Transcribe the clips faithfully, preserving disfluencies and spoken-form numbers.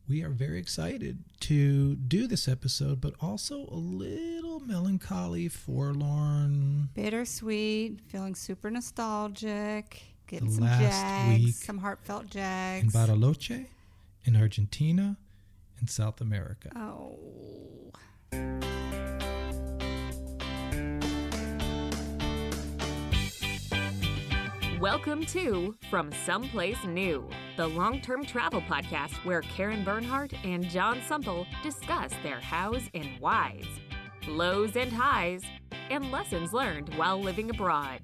we are very excited to do this episode, but also a little melancholy, forlorn. Bittersweet, feeling super nostalgic, getting The some last jags, week some heartfelt In jags. Bariloche, in Argentina, in South America. Oh. Welcome to From Someplace New, the long-term travel podcast where Karen Bernhardt and John Sumple discuss their hows and whys, lows and highs, and lessons learned while living abroad.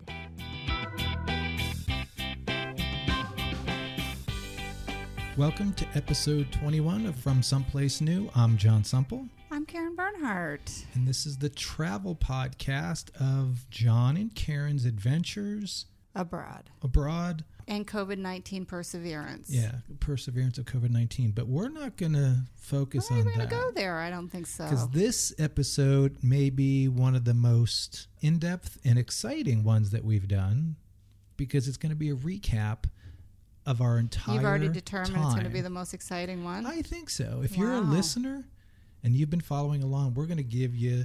Welcome to episode twenty-one of From Someplace New. I'm John Sumple. I'm Karen Bernhardt. And this is the travel podcast of John and Karen's adventures Abroad. abroad. And covid nineteen perseverance. Yeah, perseverance of covid nineteen. But we're not going to focus We're not on even that. going to go there. I don't think so. Because this episode may be one of the most in-depth and exciting ones that we've done, because it's going to be a recap of our entire You've already determined time. it's going to be the most exciting one? I think so. If you're a Wow. listener and you've been following along, we're going to give you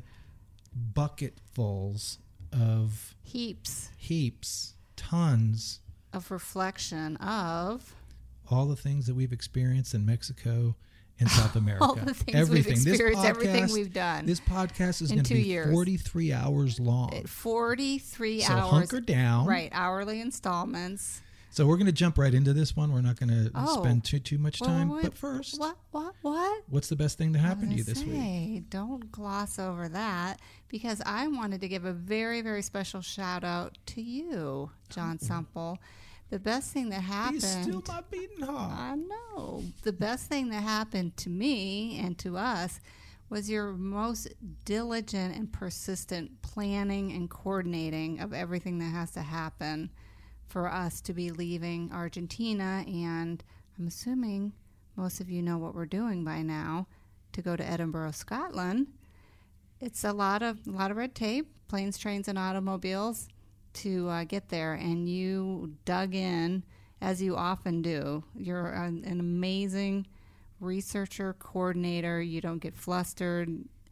bucketfuls of Heaps heaps, tons, of reflection of all the things that we've experienced in Mexico and South America. all the things everything. we've This experienced, everything podcast- we've done. This podcast is in going to two be years. forty-three hours long. forty-three so hours. hunker down. Right, hourly installments. So we're going to jump right into this one. We're not going to Oh. spend too too much Well, time. wait, but first, What, what, what? what's the best thing to happen to I you was this gonna week? say, don't gloss over that, because I wanted to give a very, very special shout out to you, John Sumple. The best thing that happened. He's still my beating heart. I know. The best thing that happened to me and to us was your most diligent and persistent planning and coordinating of everything that has to happen for us to be leaving Argentina, and I'm assuming most of you know what we're doing by now, to go to Edinburgh, Scotland. It's a lot of a lot of red tape, planes, trains, and automobiles to uh, get there, and you dug in, as you often do. You're an, an amazing researcher, coordinator. You don't get flustered.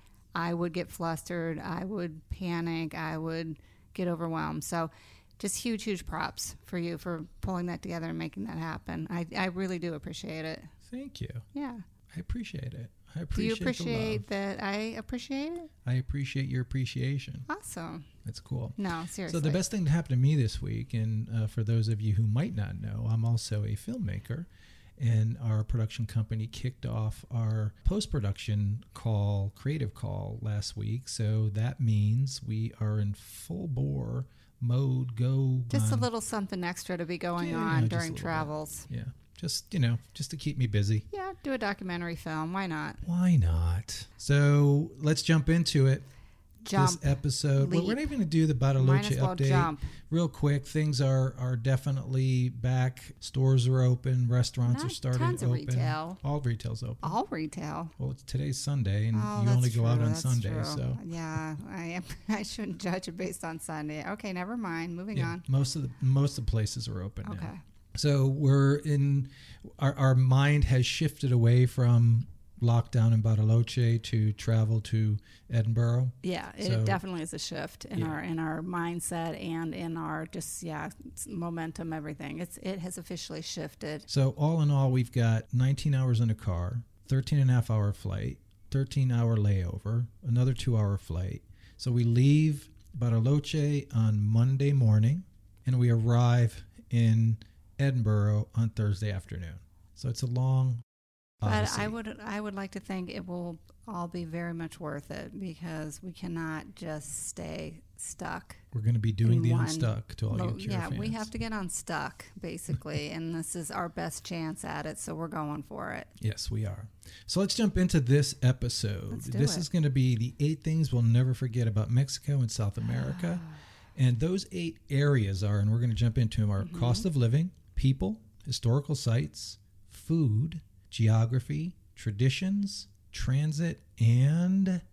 I would get flustered. I would panic. I would get overwhelmed. So just huge, huge props for you for pulling that together and making that happen. I, I really do appreciate it. Thank you. Yeah. I appreciate it. I Do appreciate you the appreciate love. that I appreciate it? I appreciate your appreciation. Awesome. That's cool. No, seriously. So the best thing that happened to me this week, and uh, for those of you who might not know, I'm also a filmmaker, and our production company kicked off our post-production call, creative call last week. So that means we are in full bore mode. Go Just a on- little something extra to be going Yeah, on just a during little bit. travels. Yeah, just you know, just to keep me busy. Yeah, do a documentary film. Why not? Why not? So let's jump into it. Jump. This episode. We're, leap. we're not even going to do the Might Bariloche as well update. jump. Real quick, things are are definitely back. Stores are open. Restaurants Not are starting tons to of open. retail. All retail's open. All retail. Well, it's today's Sunday, and Oh, you that's only go out true, on that's Sunday. true. So Yeah, I am. I shouldn't judge it based on Sunday. Okay, never mind. Moving yeah, on. most of the most of the places are open now. Okay. So we're in. Our our mind has shifted away from lockdown in Bariloche to travel to Edinburgh. Yeah, it So- definitely is a shift in Yeah. our in our mindset and in our just yeah momentum. Everything. It's it has officially shifted. So all in all, we've got nineteen hours in a car, thirteen and a half hour flight, thirteen hour layover, another two hour flight. So we leave Bariloche on Monday morning, and we arrive in Edinburgh on Thursday afternoon. So it's a long But odyssey. I would I would like to think it will all be very much worth it, because we cannot just stay stuck. We're going to be doing in the one unstuck to all Lo- you Cure yeah, fans. we have to get unstuck, basically, and this is our best chance at it, so we're going for it. Yes, we are. So let's jump into this episode. Let's do this it. is going to be the eight things we'll never forget about Mexico and South America. And those eight areas are, and we're going to jump into them, are Mm-hmm. cost of living, people, historical sites, food, geography, traditions, transit, and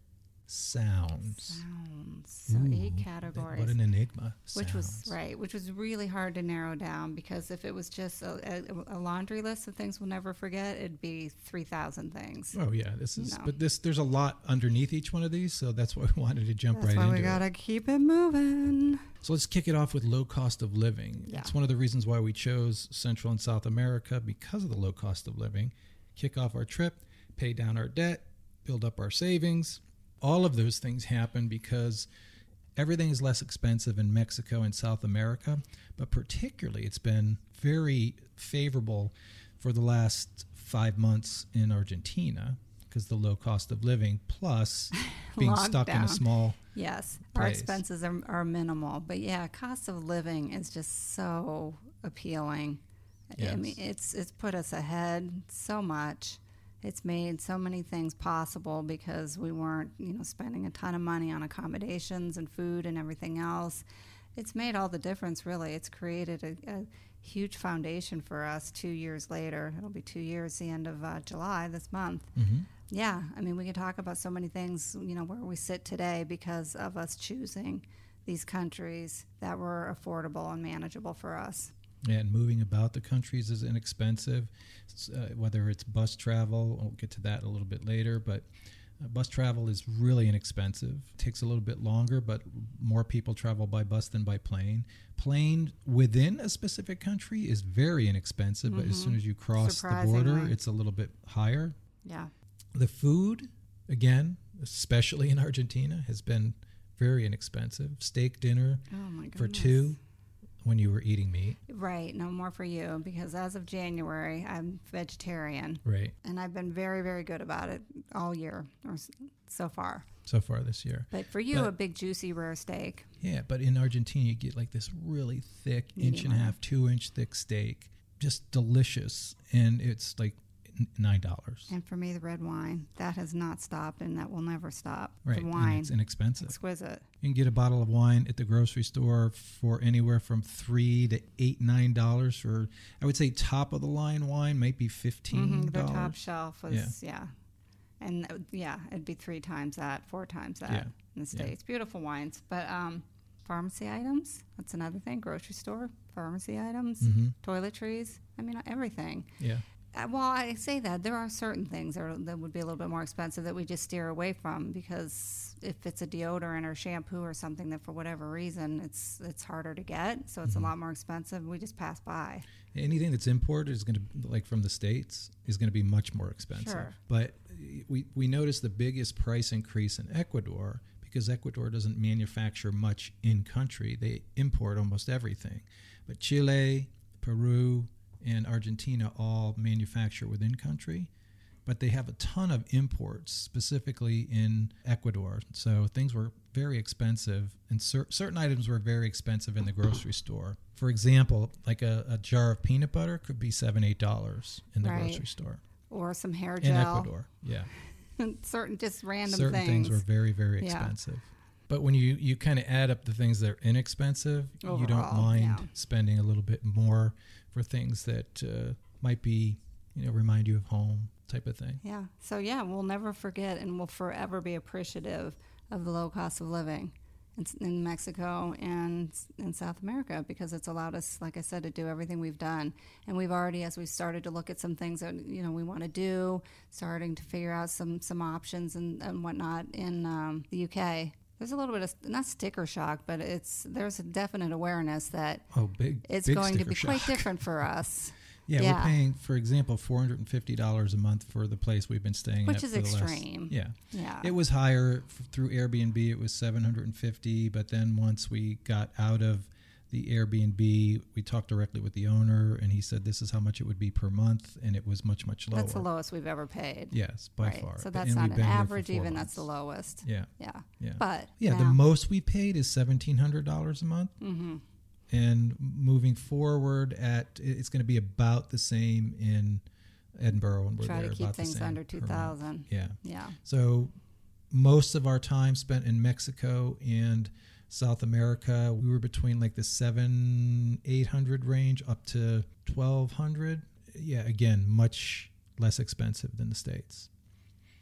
sounds. Sounds. So Ooh, eight categories. What an enigma. Which was Sounds. right, which was really hard to narrow down, because if it was just a, a, a laundry list of things we'll never forget, it'd be three thousand things. Oh yeah, this is. No. But this, there's a lot underneath each one of these, so that's why we wanted to jump That's right why into we it. gotta keep it moving. So let's kick it off with low cost of living. Yeah. It's one of the reasons why we chose Central and South America, because of the low cost of living. Kick off our trip, pay down our debt, build up our savings. All of those things happen because everything is less expensive in Mexico and South America, but particularly it's been very favorable for the last five months in Argentina because the low cost of living, plus being stuck in a Lockdown. small Yes, our place. expenses are, are minimal, but yeah, cost of living is just so appealing. I Yes. mean, it's it's put us ahead so much. It's made so many things possible because we weren't, you know, spending a ton of money on accommodations and food and everything else. It's made all the difference, really. It's created a, a huge foundation for us two years later. It'll be two years the end of uh, July this month. Mhm. Yeah, I mean, we can talk about so many things, you know, where we sit today because of us choosing these countries that were affordable and manageable for us. And moving about the countries is inexpensive, uh, whether it's bus travel. I'll get to that a little bit later, but uh, bus travel is really inexpensive. It takes a little bit longer, but more people travel by bus than by plane. Plane within a specific country is very inexpensive, but as soon as you cross the border, Surprisingly. it's a little bit higher. Yeah. The food, again, especially in Argentina, has been very inexpensive. Steak dinner Oh, my goodness. for two when you were eating meat, Right, no more for you because as of January, I'm vegetarian. right, And I've been very, very good about it all year or s- so far. so far this year. But for you, But- a big, juicy, rare steak. Yeah, but in Argentina, you get like this really thick, inch and a Medium half, two inch thick steak, just delicious, and it's like n- nine dollars. And for me, the red wine. That has not stopped and that will never stop. Right, The and wine, it's inexpensive. exquisite. You can get a bottle of wine at the grocery store for anywhere from three to eight, nine dollars. For I would say top of the line wine might be fifteen Mhm, the dollars. top shelf was, yeah. And uh, yeah, it'd be three times that, four times that Yeah. in the States. Beautiful wines. But um, pharmacy items, that's another thing. Grocery store, pharmacy items, Mm-hmm. toiletries. I mean, everything. Yeah, Uh, well, I say that there are certain things that, are, that would be a little bit more expensive that we just steer away from because if it's a deodorant or shampoo or something that for whatever reason it's it's harder to get, so it's Mm-hmm. a lot more expensive, we just pass by. anything that's imported is going to, like from the States, is going to be much more expensive. Sure. But we we noticed the biggest price increase in Ecuador because Ecuador doesn't manufacture much in country; they import almost everything. But Chile, Peru, and Argentina all manufacture within country, but they have a ton of imports, specifically in Ecuador. So things were very expensive, and cer- certain items were very expensive in the grocery store. For example, like a, a jar of peanut butter could be seven, eight dollars in the Right. grocery store Or some hair in gel. Ecuador. Yeah, certain just random certain things. things were very, very Yeah. expensive. But when you, you kind of add up the things that are inexpensive, you don't Overall, mind yeah. spending a little bit more for things that uh, might be, you know, remind you of home type of thing. Yeah. So yeah, we'll never forget and we'll forever be appreciative of the low cost of living in, in Mexico and in South America because it's allowed us, like I said, to do everything we've done. And we've already, as we've started to look at some things that you know we want to do, starting to figure out some some options and, and whatnot in um, the U K. There's a little bit of not sticker shock, but it's there's a definite awareness that Oh, big! it's big going to sticker be shock. quite different for us. Yeah, Yeah. we're paying, for example, four hundred fifty dollars a month for the place we've been staying Which at. is for the last- extreme. yeah. Yeah. It was higher f- through Airbnb. It was seven hundred fifty dollars, but then once we got out of the Airbnb, we talked directly with the owner, and he said this is how much it would be per month, and it was much, much lower. That's the lowest we've ever paid. Yes, by right. far. So And that's we've not been an there for average four even. That's months. the lowest. Yeah, Yeah. yeah. But Yeah, the now- most we paid is seventeen hundred dollars a month. Mm-hmm. And moving forward, at it's going to be about the same in Edinburgh, and we're Try there to keep about the things same under per two thousand. month. Yeah. Yeah. So most of our time spent in Mexico and South America, we were between like the seven, eight hundred range up to twelve hundred. Yeah, again, much less expensive than the States.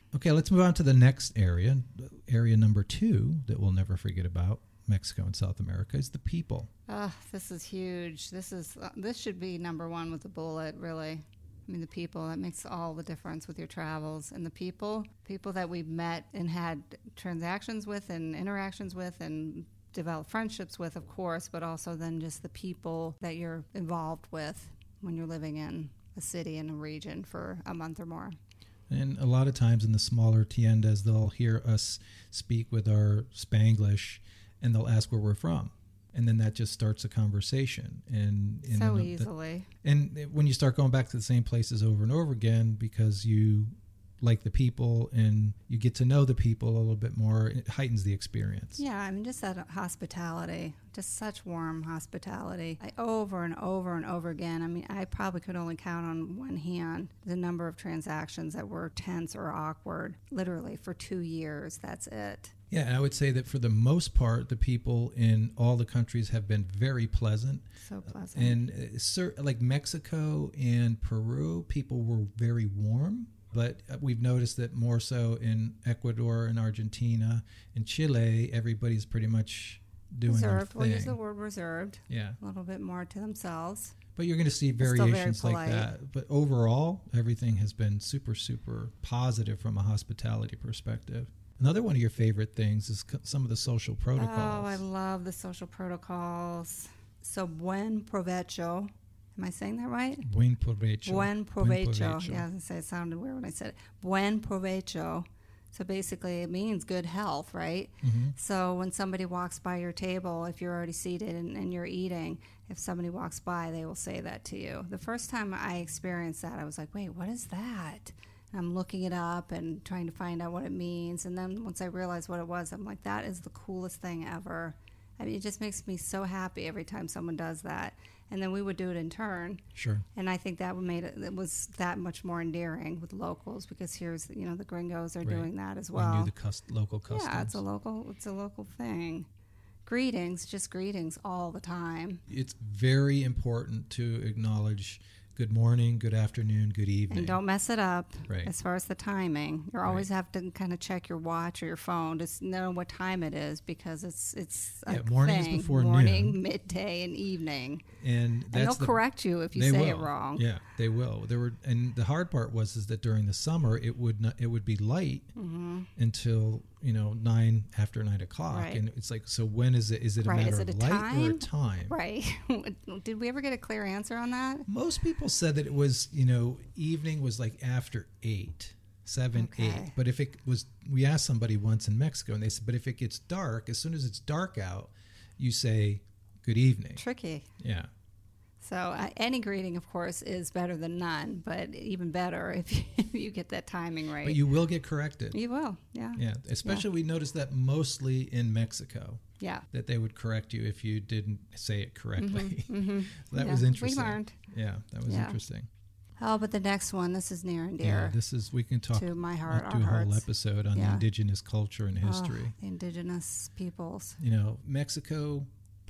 Okay, let's move on to the next area. Area number two that we'll never forget about, Mexico and South America, is the people. Oh, this is huge. This is uh, this should be number one with a bullet, really. I mean, the people, that makes all the difference with your travels. And the people, people that we've met and had transactions with and interactions with and developed friendships with, of course, but also then just the people that you're involved with when you're living in a city and a region for a month or more. And a lot of times in the smaller tiendas, they'll hear us speak with our Spanglish, and they'll ask where we're from. And then that just starts a conversation. And, and so then easily. The, and when you start going back to the same places over and over again because you like the people and you get to know the people a little bit more, it heightens the experience. Yeah, I mean, just that hospitality, just such warm hospitality. I, over and over and over again, I mean, I probably could only count on one hand the number of transactions that were tense or awkward, literally for two years. That's it. Yeah, and I would say that for the most part, the people in all the countries have been very pleasant. So pleasant. And uh, sir, like Mexico and Peru, people were very warm. But we've noticed that more so in Ecuador and Argentina and Chile, everybody's pretty much doing reserved. their thing. We'll use the word reserved. Yeah. A little bit more to themselves. But you're going to see They're still very variations like polite. that. But overall, everything has been super, super positive from a hospitality perspective. Another one of your favorite things is co- some of the social protocols. Oh, I love the social protocols. So, buen provecho. Am I saying that right? Buen provecho. Buen provecho. Buen provecho. Yeah, I was going to say it sounded weird when I said it. Buen provecho. So basically it means good health, right? Mm-hmm. So when somebody walks by your table, if you're already seated and, and you're eating, if somebody walks by, they will say that to you. The first time I experienced that, I was like, wait, what is that? And I'm looking it up and trying to find out what it means. And then once I realized what it was, I'm like, that is the coolest thing ever. I mean, it just makes me so happy every time someone does that. And then we would do it in turn. Sure. And I think that made it, it was that much more endearing with locals because here's, you know, the gringos are Right. doing that as We well. knew the cus- local customs. Yeah, it's a local, it's a local thing. Greetings, just greetings all the time. It's very important to acknowledge good morning, good afternoon, good evening. And don't mess it up Right. as far as the timing. You always have to kind of check your watch or your phone to s- know what time it is because it's it's a Yeah, morning is thing. before morning, noon. midday, and evening. and And that's they'll the, correct you if you they say will. it wrong. Yeah, they will. There were, and the hard part was is that during the summer it would not, it would be light Mm-hmm. until you know nine after nine o'clock, Right. and it's like, so when is it? Is it a Right, matter is it of a light or a time? time? Right. Did we ever get a clear answer on that? Most people said that it was, you know, evening was like after eight, seven, Okay. eight. But if it was, we asked somebody once in Mexico, and they said, but if it gets dark, as soon as it's dark out, you say good evening. Tricky. Yeah. So uh, any greeting, of course, is better than none, but even better if you, if you get that timing right. But you will get corrected. You will, yeah. Yeah. Especially we noticed that mostly in Mexico. Yeah. That they would correct you if you didn't say it correctly. Mm-hmm. That Yeah, was we interesting. learned. Yeah, that was Yeah. interesting. Oh, but the next one, this is near and Yeah, dear this is, we can talk, to my heart, do our a whole hearts. episode on the Yeah. indigenous culture and history. Oh, the indigenous peoples. You know, Mexico,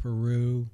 Peru,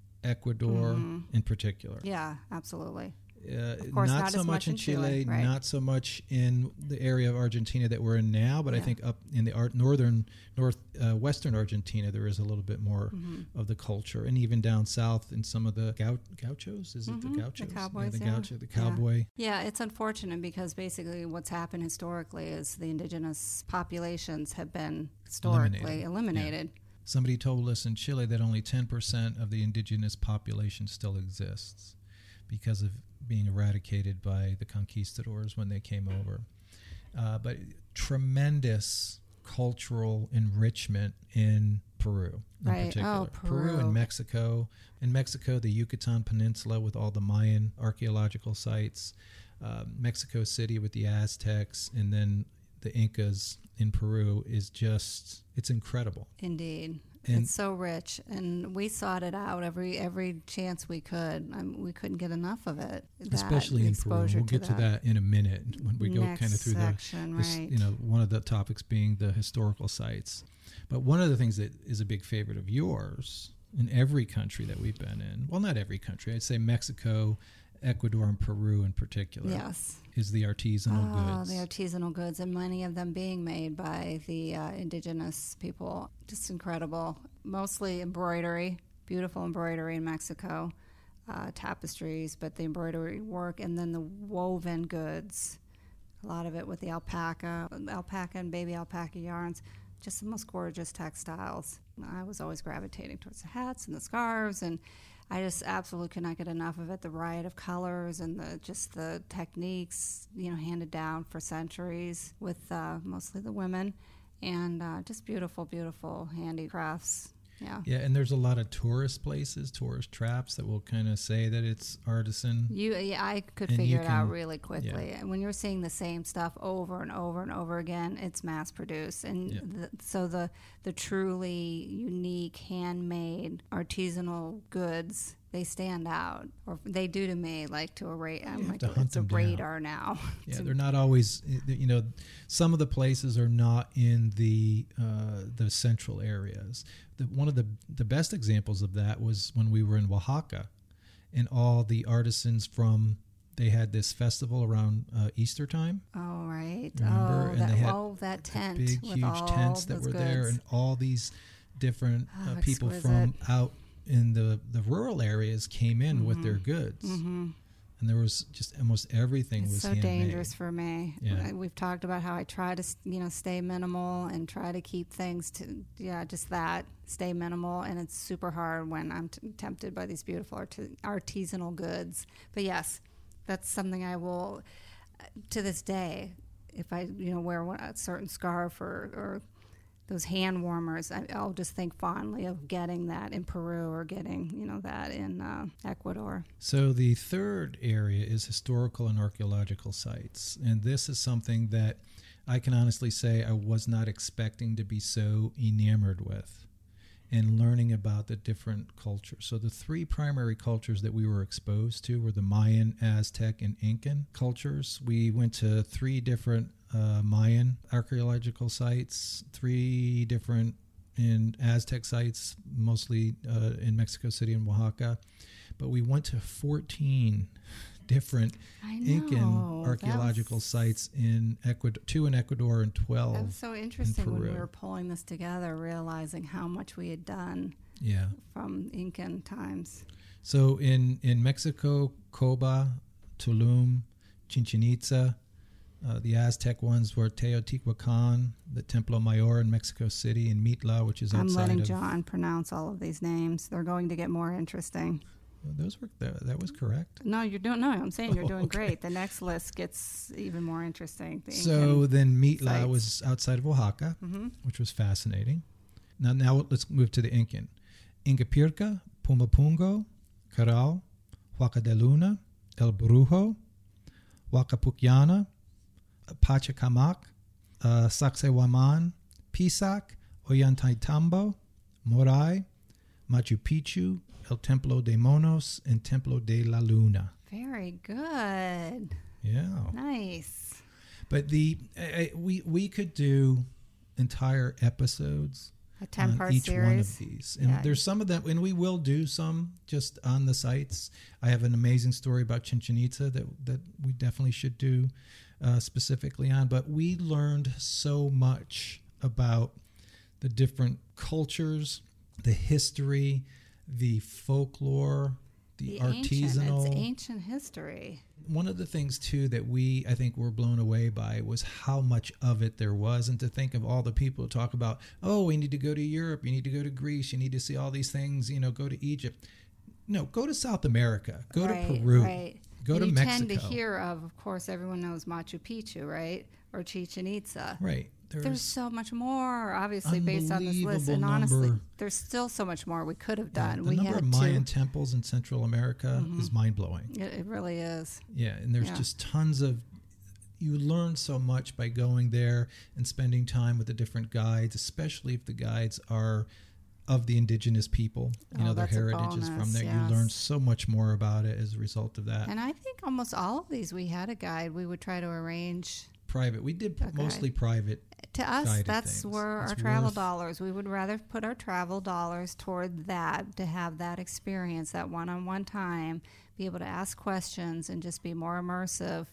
Ecuador Mhm. in particular. Yeah, absolutely. Uh, Of course, not, not so as much much in in Chile, Chile, right. not so much in the area of Argentina that we're in now, but I Yeah. think up in the art, northern, north, uh, western Argentina, there is a little bit more Mm-hmm. of the culture, and even down south in some of the gau- gauchos. Is it Mhm, the the gauchos? cowboys, yeah, the yeah. gaucho, the Yeah. cowboy. Yeah, it's unfortunate because basically what's happened historically is the indigenous populations have been historically Eliminated. eliminated. Somebody told us in Chile that only ten percent of the indigenous population still exists because of being eradicated by the conquistadors when they came over. Uh, but tremendous cultural enrichment in Peru in Right. particular. Oh, Peru. and Mexico. In Mexico, the Yucatan Peninsula with all the Mayan archaeological sites, uh, Mexico City with the Aztecs, and then the Incas in Peru is just, it's incredible. Indeed. And- it's so rich, and we sought it out every every chance we could. I mean, we couldn't get enough of it. that Especially in Peru. exposure We'll get to that in a minute when we go Next kind of through the, section, this, right. you know, one of the topics being the historical sites. But one of the things that is a big favorite of yours in every country that we've been in, well, not every country, I'd say Mexico Ecuador and Peru in particular. Yes. Is the artisanal oh, goods. the artisanal goods, and many of them being made by the uh, indigenous people. Just incredible. Mostly embroidery, beautiful embroidery in Mexico, uh, tapestries, but the embroidery work, and then the woven goods. A lot of it with the alpaca, alpaca and baby alpaca yarns. Just the most gorgeous textiles. I was always gravitating towards the hats and the scarves, and I just absolutely could not get enough of it. The riot of colors and the just the techniques, you know, handed down for centuries with uh, mostly the women, and uh, just beautiful, beautiful handicrafts. Yeah. Yeah, and there's a lot of tourist places, tourist traps that will kind of say that it's artisan. You, yeah, I could And figure you it out can- really quickly. yeah. And when you're seeing the same stuff over and over and over again, it's mass produced. And Yeah. the, so the the truly unique, handmade, artisanal goods, they stand out, or they do to me, like to a radar. I'm have like, to hunt it's a them down. radar now. Yeah, To- they're not always, you know, some of the places are not in the uh, the central areas. The, one of the, the best examples of that was when we were in Oaxaca, and all the artisans from, they had this festival around uh, Easter time. oh right. Remember? Oh, And that, they had oh, that tent Big, with huge all tents that those were goods. there, and all these different Oh, uh, people exquisite. from out in the, the rural areas came in with their Mm-hmm. goods. Mhm. And there was just almost everything It's was so handmade. dangerous for me. Yeah. We've talked about how I try to, you know, stay minimal and try to keep things to, yeah, just that, stay minimal. And it's super hard when I'm t- tempted by these beautiful art- artisanal goods. But yes, that's something I will, uh, to this day, if I, you know, wear one, a certain scarf or, or those hand warmers, I, I'll just think fondly of getting that in Peru or getting, you know, that in uh, Ecuador. So the third area is historical and archaeological sites. And this is something that I can honestly say I was not expecting to be so enamored with, and learning about the different cultures. So the three primary cultures that we were exposed to were the Mayan, Aztec, and Incan cultures. We went to three different uh, Mayan archaeological sites, three different in Aztec sites, mostly uh, in Mexico City and Oaxaca. But we went to fourteen different I Incan know. That archaeological was- sites in Ecuador, two in Ecuador and twelve. That was so interesting when we Peru. were pulling this together, realizing how much we had done Yeah. from Incan times. So in, in Mexico, Coba, Tulum, Chichen Itza, uh, the Aztec ones were Teotihuacan, the Templo Mayor in Mexico City, and Mitla, which is I'm outside letting of... John pronounce all of these names. They're going to get more interesting. Those were that, that was correct. No, you're doing. No, I'm saying you're Oh, doing okay. great. The next list gets even more interesting. The So Incan then Mitla sites. was outside of Oaxaca, Mhm. which was fascinating. Now, now let's move to the Incan. Ingapirca, Pumapungo, Caral, Huaca de Luna, El Brujo, Huacapucllana, Pachacamac, uh, Sacsayhuaman, Pisac, Ollantaytambo, Moray, Machu Picchu, El Templo de Monos, and Templo de la Luna. Very good. Yeah. Nice. But the I, I- we we could do entire episodes A on ten-part each series. one of these, and Yeah. there's some of them, and we will do some just on the sites. I have an amazing story about Chichen Itza that that we definitely should do uh, specifically on. But we learned so much about the different cultures, the history, the folklore, the, The ancient. artisanal. It's ancient history. One of the things too that we I think were blown away by was how much of it there was, and to think of all the people who talk about, oh, we need to go to Europe, you need to go to Greece, you need to see all these things, you know, go to Egypt. No, go to South America, go right, to Peru, Right. go And to you Mexico. tend to hear of, of course, everyone knows Machu Picchu, right? Or Chichen Itza. Right. There's There's, so much more, obviously, based on this list. unbelievable And honestly, number. there's still so much more we could have yeah, done. the we number had of Mayan to. temples in Central America is mind blowing. It, it really is. Yeah, and there's Yeah. just tons of. You learn so much by going there and spending time with the different guides, especially if the guides are of the indigenous people. You Oh, know, their that's a heritage is from bonus, there. yes. You learn so much more about it as a result of that. And I think almost all of these we had a guide. We would try to arrange. Private. We did Okay. mostly private. To us, Guided that's things. where It's our travel worth- dollars. We would rather put our travel dollars toward that, to have that experience, that one-on-one time, be able to ask questions and just be more immersive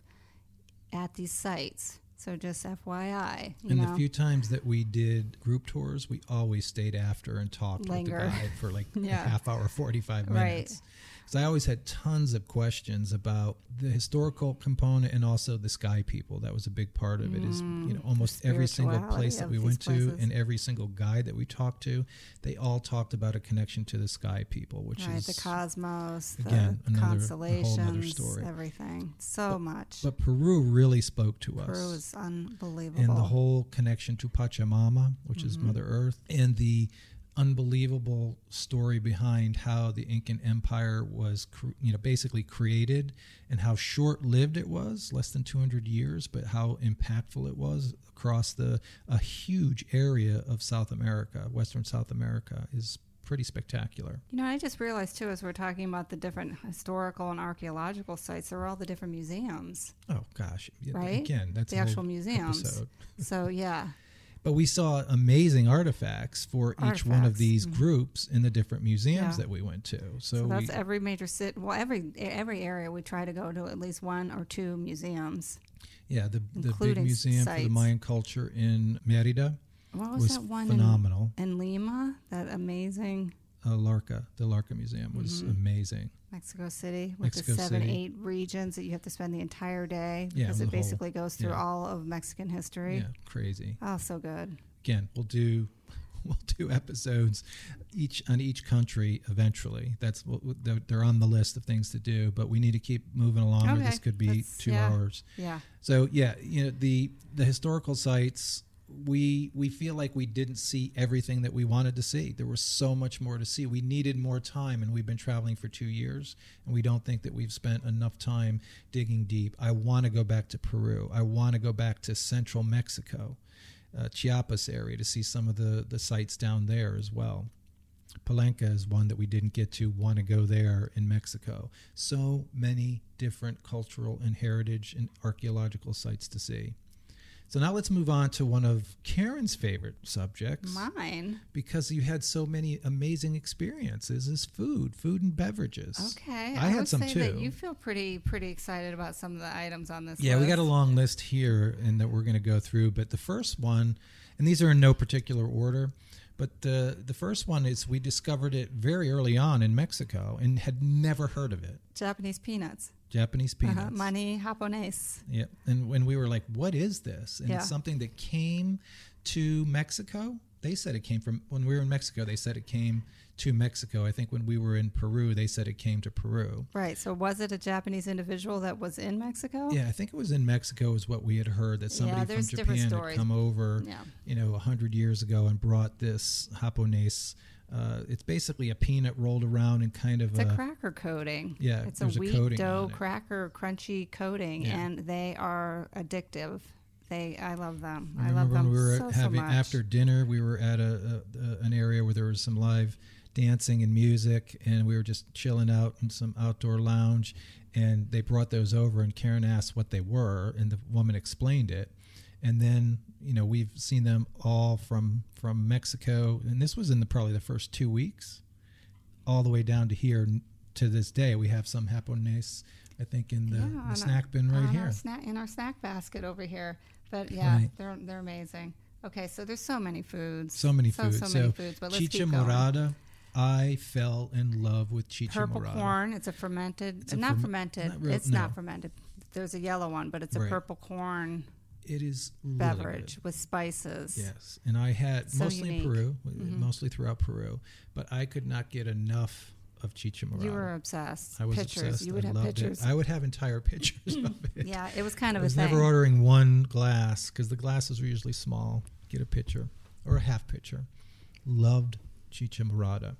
at these sites. So just F Y I. You and know? the few times that we did group tours, we always stayed after and talked Linger. with the guide for like Yeah. a half hour, forty-five Right. minutes. Because I always had tons of questions about the historical component and also the sky people. That was a big part of it. Is you know almost every single place that we went to and every single guide that we talked to, they all talked about a connection to the sky people, which right, is the cosmos, again, the another- a whole constellations, nother story. everything. So much. But Peru really spoke to us. Peru is unbelievable. And the whole connection to Pachamama, which mm-hmm. is Mother Earth, and the unbelievable story behind how the Incan Empire was, you know, basically created, and how short-lived it was, less than two hundred years, but how impactful it was across the a huge area of South America, Western South America, is pretty spectacular. You know, I just realized, too, as we're talking about the different historical and archaeological sites, there are all the different museums. Oh, gosh. Right? Again, that's the a actual whole museums. episode. So, yeah. But we saw amazing artifacts for Artifacts. each one of these mm-hmm. groups in the different museums Yeah. that we went to. So, So that's we, every major city. Well, every every area we try to go to at least one or two museums. yeah, the, the big including museum sites. for the Mayan culture in Mérida What was, was that one phenomenal. in, in Lima? That amazing Uh, Larca, the Larca Museum was Mm-hmm. amazing. Mexico City with Mexico the seven, City. eight regions that you have to spend the entire day Yeah, because the it whole- basically goes through yeah. all of Mexican history. Yeah, crazy. Oh, so good. Again, we'll do we'll do episodes each on each country eventually. That's what they're, they're on the list of things to do, but we need to keep moving along, or Okay, this could be that's- two yeah. hours. Yeah. So yeah, you know the the historical sites. We we feel like we didn't see everything that we wanted to see. There was so much more to see. We needed more time, and we've been traveling for two years, and we don't think that we've spent enough time digging deep. I want to go back to Peru. I want to go back to central Mexico, uh, Chiapas area, to see some of the, the sites down there as well. Palenque is one that we didn't get to. Want to go there in Mexico. So many different cultural and heritage and archaeological sites to see. So now let's move on to one of Karen's favorite subjects. Mine. Because you had so many amazing experiences, is food, food and beverages. Okay. I, had would some say too. That you feel pretty pretty excited about some of the items on this Yeah, list. we got a long list here and that we're going to go through. But the first one, and these are in no particular order, but the, the first one is we discovered it very early on in Mexico and had never heard of it. Japanese peanuts. Japanese peanuts. Uh-huh. Mani japonés. Yeah, and when we were like, what is this? And Yeah. it's something that came to Mexico. They said it came from, when we were in Mexico, they said it came to Mexico. I think when we were in Peru, they said it came to Peru. Right. So was it a Japanese individual that was in Mexico? Yeah, I think it was in Mexico is what we had heard, that somebody Yeah, from there's different Japan had stories. come over, Yeah. you know, a hundred years ago and brought this japonés. Uh, it's basically a peanut rolled around in kind of It's a a, cracker coating. Yeah, It's a there's a wheat coating dough on it. cracker crunchy coating, Yeah. and they are addictive. They, I love them. I I love remember them when we were so, having so much. after dinner, we were at a, a, a an area where there was some live dancing and music, and we were just chilling out in some outdoor lounge, and they brought those over, and Karen asked what they were, and the woman explained it, and then you know we've seen them all from from Mexico, and this was in the probably the first two weeks, all the way down to here to this day. We have some japonés, I think, in the, Yeah, the on snack our- bin right on here. Our snack, in our snack basket over here. But yeah, Right. they're they're amazing. Okay, so there's so many foods. So many so, foods. So, So, many foods. But let's chicha keep going. morada, I fell in love with chicha Purple morada. corn. It's a fermented. It's a not ferm- fermented. not real- it's no. not fermented. There's a yellow one, but it's a Right. purple corn It is really beverage good. with spices. Yes, and I had So mostly unique. in Peru, Mhm. mostly throughout Peru, but I could not get enough of chicha morada. You were obsessed. I was pictures. obsessed. You would I have loved pictures. It. I would have entire pictures of it. Yeah, it was kind I of a was thing. never ordering one glass because the glasses were usually small. Get a picture or a half picture. Loved chicha morada.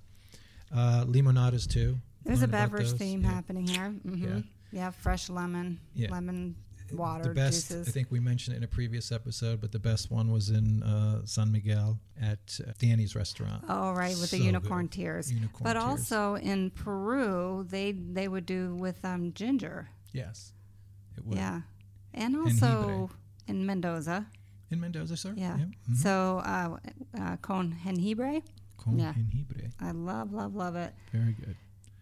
Uh, limonadas too. There's a Learned about beverage those. theme Yeah. happening here. hmm Yeah. Yeah. fresh lemon, Yeah. lemon water, The best, juices. I think we mentioned it in a previous episode, but the best one was in uh, San Miguel at uh, Danny's restaurant. Oh, right, with the So unicorn good. tears. Unicorn but tears. also in Peru, they they would do with um, ginger. Yes, it would. Yeah, and also Jengibre. in Mendoza. In Mendoza, sir? Yeah. Mhm. So uh, uh, con jengibre. Con yeah. jengibre. I love, love, love it. Very good.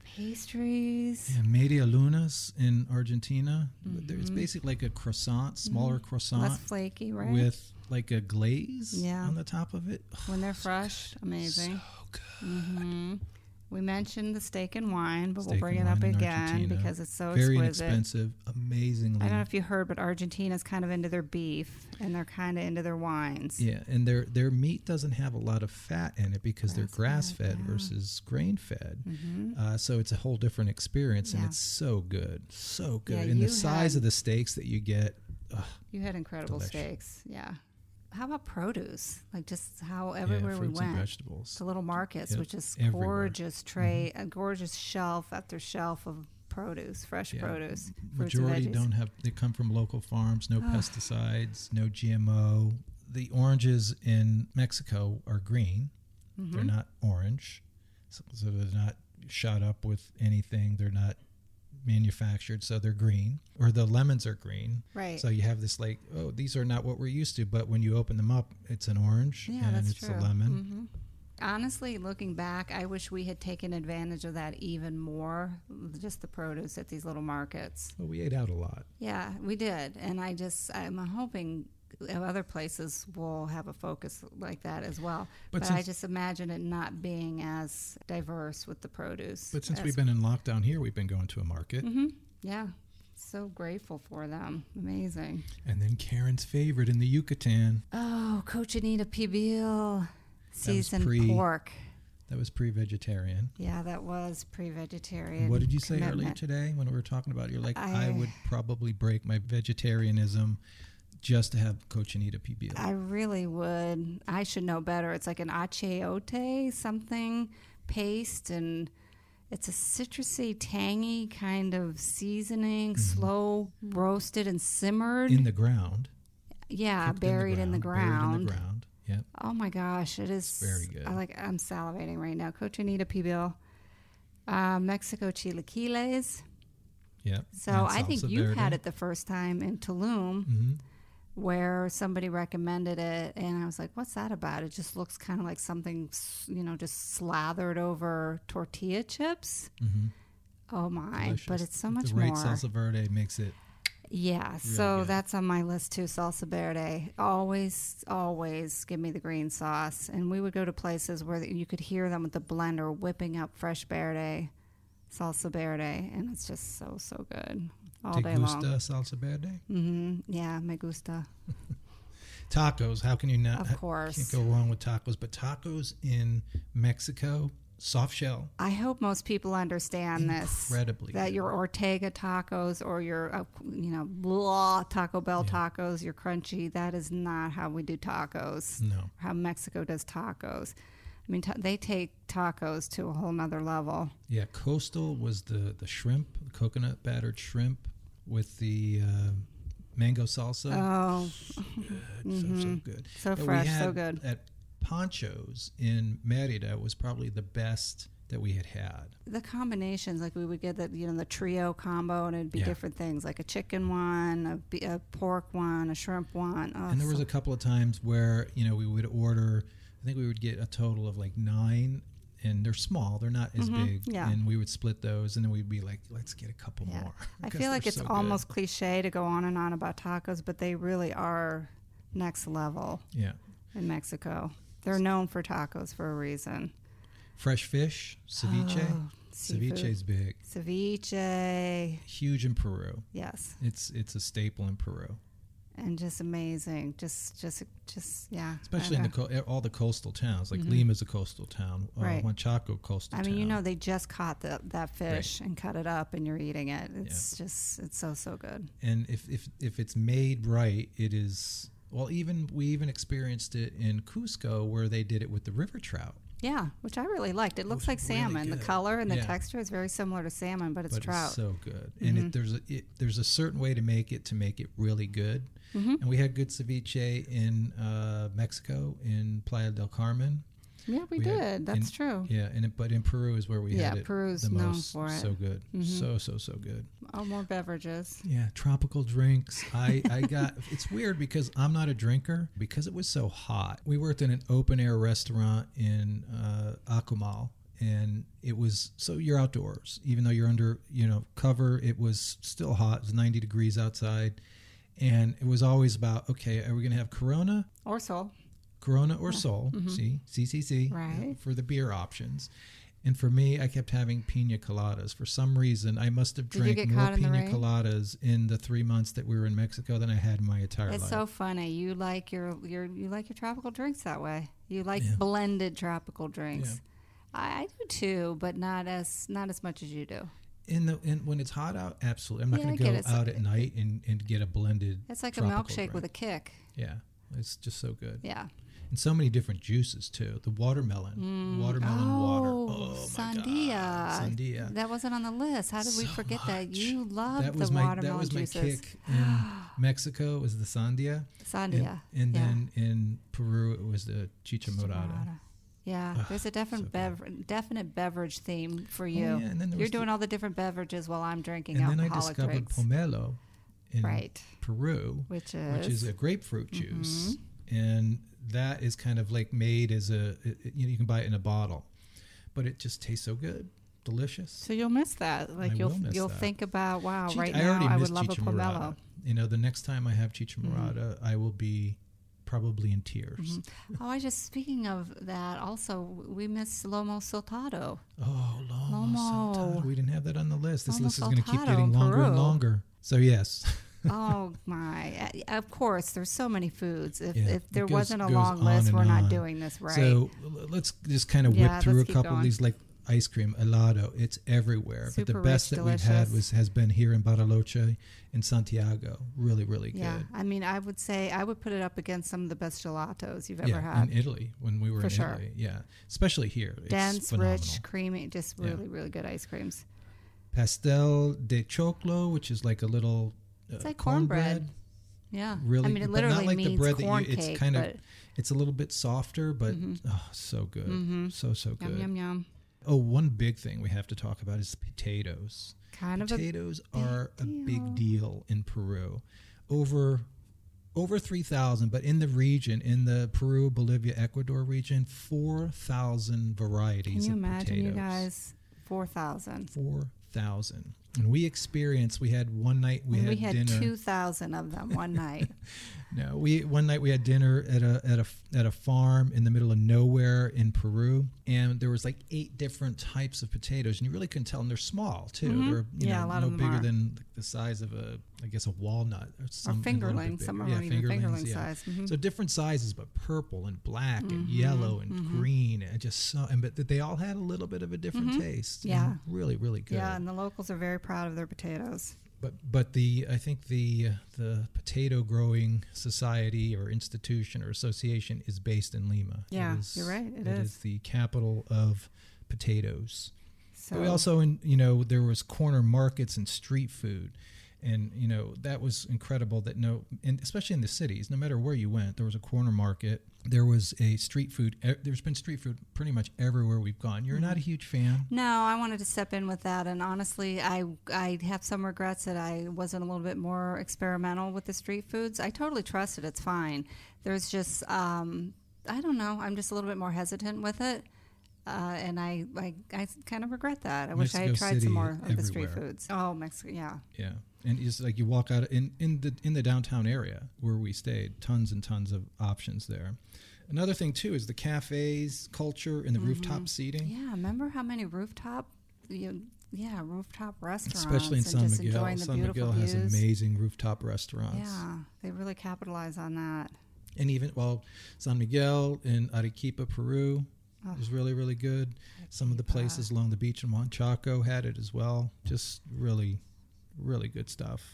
Pastries. Yeah, media lunas in Argentina. Mm-hmm. It's basically like a croissant, smaller mm-hmm. croissant. Less flaky, right? With like a glaze yeah. on the top of it. When Oh, they're so fresh, good. amazing. So good. Mm-hmm. We mentioned the steak and wine, but Steak we'll bring and it up wine in again Argentina. because it's so Very exquisite. inexpensive, amazingly. I don't know if you heard, but Argentina's kind of into their beef and they're kind of into their wines. Yeah, and their their meat doesn't have a lot of fat in it because they're Grass-fed, grass-fed yeah. versus grain-fed. Mm-hmm. Uh, so it's a whole different experience, and Yeah. it's so good, so good. Yeah, and the you size had- of the steaks that you get, ugh, You had incredible Delish. steaks. Yeah. How about produce? Like just how yeah, everywhere we fruits and went. vegetables. The little markets, Yep, which is everywhere. gorgeous tray, a gorgeous shelf after shelf of produce, fresh Yeah. produce. fruits and Majority veggies. don't have. They come from local farms. No Ah. pesticides. No G M O. The oranges in Mexico are green. Mhm. They're not orange, so, so they're not shot up with anything. They're not manufactured, so they're green. Or the lemons are green. Right. So you have this like, oh, these are not what we're used to. But when you open them up, it's an orange Yeah, and that's it's true. a lemon. Mhm. Honestly, looking back, I wish we had taken advantage of that even more, just the produce at these little markets. Well, we ate out a lot. Yeah, we did. And I just, I'm hoping other places will have a focus like that as well. But But, I since- just imagine it not being as diverse with the produce. But since as- we've been in lockdown here, we've been going to a market. Mhm. Yeah, so grateful for them. Amazing. And then Karen's favorite in the Yucatan. Oh, Cochinita Pibil, seasoned pre- pork. That was pre-vegetarian. Yeah, that was pre-vegetarian. What did you say earlier commitment. today when we were talking about it? You're like, I, I- would probably break my vegetarianism just to have cochinita pibil. I really would. I should know better. It's like an achiote something paste, and it's a citrusy, tangy kind of seasoning, slow roasted and simmered. Mm-hmm. In the ground. yeah, cooked buried in the ground. Buried in the ground. Yep. Oh my gosh, it is very good. I like. I'm salivating right now. Cochinita pibil, uh, Mexico chilaquiles. Yep. So And I think salsa you verde. had it the first time in Tulum, Mm-hmm. where somebody recommended it, and I was like, "What's that about?" It just looks kind of like something, s- you know, just slathered over tortilla chips. Mm-hmm. Oh my! Delicious. But it's so much the right more. salsa verde makes it. Yeah, so good. that's on my list too. Salsa verde. Always, always give me the green sauce. And we would go to places where you could hear them with the blender whipping up fresh verde, salsa verde, and it's just so so good all Te day gusta long. salsa verde? Mm-hmm. Yeah, me gusta. Tacos. How can you not? Of ha- course. Can't go wrong with tacos. But tacos in Mexico, soft shell. I hope most people understand this. Incredibly That good. your Ortega tacos or your, uh, you know, blah, Taco Bell Yeah. tacos, your crunchy, that is not how we do tacos. No. How Mexico does tacos. I mean, ta- they take tacos to a whole nother level. Yeah, coastal was the the shrimp, the coconut battered shrimp with the uh, mango salsa. Oh, good, so so good. So But we fresh, so had good. At Pancho's in Merida was probably the best that we had had. the combinations, like we would get the, you know, the trio combo, and it'd be Yeah. different things, like a chicken one, a, be- a pork one, a shrimp one. Oh, And there was so- a couple of times where, you know, we would order, I think we would get a total of like nine, and they're small, they're not as Mhm, big. yeah. And we would split those, and then we'd be like, let's get a couple Yeah. more. I because feel like they're it's so good. almost cliche to go on and on about tacos, but they really are next level Yeah. in Mexico. They're known for tacos for a reason. Fresh fish, ceviche. Oh, seafood. Ceviche's big. Ceviche. Huge in Peru. Yes. It's it's a staple in Peru. And just amazing. Just, just, just, yeah. Especially I in the know. co- all the coastal towns, like Lima's a coastal town, uh, Right. Huanchaco coastal I town. mean, you know, they just caught the, that fish and cut it up, and you're eating it. It's just, it's so, so good. and if, if if it's made right, it is. Well, even we even experienced it in Cusco where they did it with the river trout. Yeah, which I really liked. It looks was like really salmon. The good. color and the Yeah. texture is very similar to salmon, but it's but trout. it's so good, and it, there's a it, there's a certain way to make it to make it really good. Mm-hmm. And we had good ceviche in uh, Mexico in Playa del Carmen. Yeah, we, We did. had- That's in- true. Yeah, and it, but in Peru is where we Yeah, had it Peru's the known most. for it. So good, Mhm. so so so good. Oh, more beverages. Yeah, tropical drinks. I, I got, it's weird because I'm not a drinker. Because it was so hot, we worked in an open air restaurant in uh, Akumal, and it was, so you're outdoors, even though you're under, you know, cover, it was still hot. It was ninety degrees outside. And it was always about, okay, are we going to have Corona? Or Sol. Corona or Sol, Mm-hmm. see, C C C, Right. for the beer options. And for me, I kept having pina coladas. For some reason, I must have Did you drank get more caught in the pina rain? coladas in the three months that we were in Mexico than I had in my entire It's life. so funny. You like your, your you like your tropical drinks that way. You like Yeah. blended tropical drinks. I, I do too, but not as not as much as you do. In the in, when it's hot out, absolutely. I'm not Yeah, going I to get go it. It's- out at night and, and get a blended. It's like a tropical milkshake drink. with a kick. Yeah, it's just so good. Yeah. And so many different juices too. The watermelon, watermelon oh, water. Oh my sandia. god, sandia. That wasn't on the list. How did we So forget that? much. You love That the was my watermelon that was my juices. kick in Mexico. Was the sandia. Sandia. And, and yeah. then in Peru, it was the chicha morada. Morada. Yeah, Ugh, there's a definite so bev- definite beverage theme for Oh, you. yeah, and then there You're was the- doing all the different beverages while I'm drinking And then I alcoholic discovered drinks. pomelo in Right. Peru, Which is, which is a grapefruit juice, Mm-hmm. and that is kind of like made as a it, it- you know, you can buy it in a bottle, but it just tastes so good, delicious. so you'll miss that. Like I you'll will miss you'll that. think about wow. Chi- right I now already I would missed love a chicha pomelo. morada. You know, the next time I have chicha Mm-hmm. morada, I will be probably in tears. Oh, I just speaking of that. Also, we miss lomo saltado. Oh, lomo, Lomo. saltado. We didn't have that on the list. This Lomo list is going to keep saltado getting in longer and Peru. longer. So yes. Oh my! Uh, Of course, there's so many foods. If, Yeah, if there it goes- wasn't a goes long on list, and we're not on. doing this right. So l- let's just kind of whip Yeah, through a let's keep couple of going. these, like ice cream, helado. It's everywhere. but Super the best rich, that we've had delicious. was has been here in Bariloche in Santiago. Really, really yeah, good. I mean, I would say I would put it up against some of the best gelatos you've ever Yeah, had. in Italy when we were For in sure. Italy. Yeah, especially here. It's Dense, phenomenal. rich, creamy, just Yeah. really, really good ice creams. Pastel de choclo, which is like a little uh, It's like cornbread. Yeah, Really, I mean, it but literally not like means the bread that corn you. It's cake, kind but of. It's a little bit softer, but oh, so good, Mhm. so so yum good. yum yum. Oh, one big thing we have to talk about is potatoes. Kind of a Potatoes big are a deal. big deal in Peru. Over over three thousand, but in the region, in the Peru, Bolivia, Ecuador region, four thousand varieties Can you of imagine, potatoes. you guys? Four thousand. four thousand. And we experienced, we had one night, we We, had, we had dinner. two thousand of them one night. No, we one night we had dinner at a at a at a farm in the middle of nowhere in Peru, and there was like eight different types of potatoes, and you really couldn't tell. And they're small too. Mhm. They're you Yeah, know a lot no of them bigger are. than the size of a I guess a walnut or Or something. a little bit fingerling. Some bigger. of them yeah, even fingerlings, fingerling yeah. size. Mhm. So different sizes, but purple and black and Mhm, yellow and mhm. green, and just so. And but they all had a little bit of a different Mhm. taste. Yeah. and really, really good. Yeah, and the locals are very proud of their potatoes. But but the I think the the potato growing society or institution or association is based in Lima. Yeah, it is, you're right, it it is. is the capital of potatoes. So But we also, in, you know, there was corner markets and street food, and you know that was incredible. That no, and especially in the cities, no matter where you went, there was a corner market. There was a street food. e- There's been street food pretty much everywhere we've gone. You're not a huge fan. No, I wanted to step in with that, and honestly, I I have some regrets that I wasn't a little bit more experimental with the street foods. I totally trust it; it's fine. There's just um, I don't know. I'm just a little bit more hesitant with it, uh, and I, I I kind of regret that. I wish I had Mexico tried City, some more of the street everywhere. foods. Oh, Mexico, yeah. Yeah, and it's like you walk out in, in the in the downtown area where we stayed, tons and tons of options there. Another thing too is the cafes culture and the rooftop seating, Yeah, remember how many rooftop, you, yeah, rooftop restaurants, especially in and San just Miguel. enjoying the San beautiful Miguel has views. amazing rooftop restaurants, Yeah, they really capitalize on that. and even well, San Miguel in Arequipa, Peru, Oh. is really really good. Some of the places along the beach in Huanchaco had it as well. Just really, really good stuff.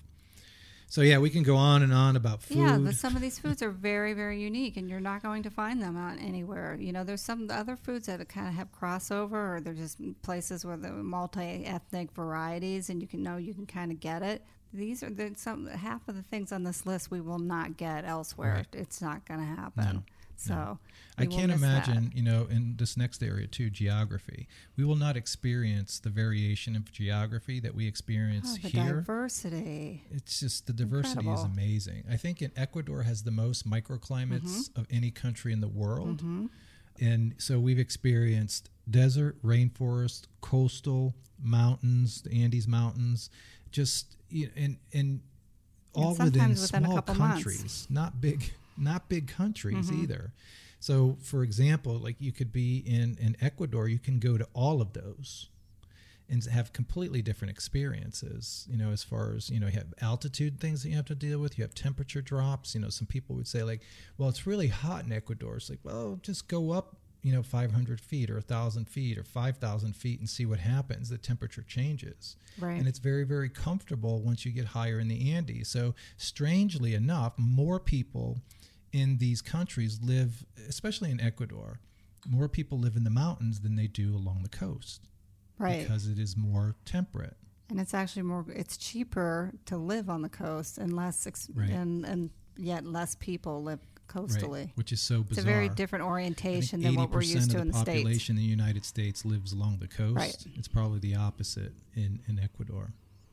So yeah, we can go on and on about food. Yeah, but some of these foods are very, very unique, and you're not going to find them out anywhere. You know, there's some other foods that kind of have crossover, or they're just places where the multi-ethnic varieties, and you can know you can kind of get it. These are the, some half of the things on this list we will not get elsewhere. Right. It's not going to happen. No. So No. we I will can't miss that. imagine, you know, in this next area too, geography. We will not experience the variation of geography that we experience Oh, the here. diversity. It's just the diversity is Incredible. amazing. I think in Ecuador has the most microclimates Mm-hmm. of any country in the world. Mhm. And so we've experienced desert, rainforest, coastal, mountains, the Andes Mountains, just you know, and and all and within, within small a couple countries, months. not big, not big countries Mm-hmm. either. So, for example, like you could be in in Ecuador, you can go to all of those and have completely different experiences, you know, as far as, you know, you have altitude things that you have to deal with. You have temperature drops. You know, some people would say like, well, it's really hot in Ecuador. It's like, well, just go up, you know, five hundred feet or one thousand feet or five thousand feet and see what happens. The temperature changes. Right. And it's very, very comfortable once you get higher in the Andes. So strangely enough, more people in these countries live, especially in Ecuador, more people live in the mountains than they do along the coast. Right. Because it is more temperate. And it's actually more, it's cheaper to live on the coast and less, ex- Right. and, and yet less people live coastally. Right. Which is so bizarre. It's a very different orientation than what we're used to in the eighty percent of the States. population in the United States lives along the coast. Right. It's probably the opposite in, in Ecuador.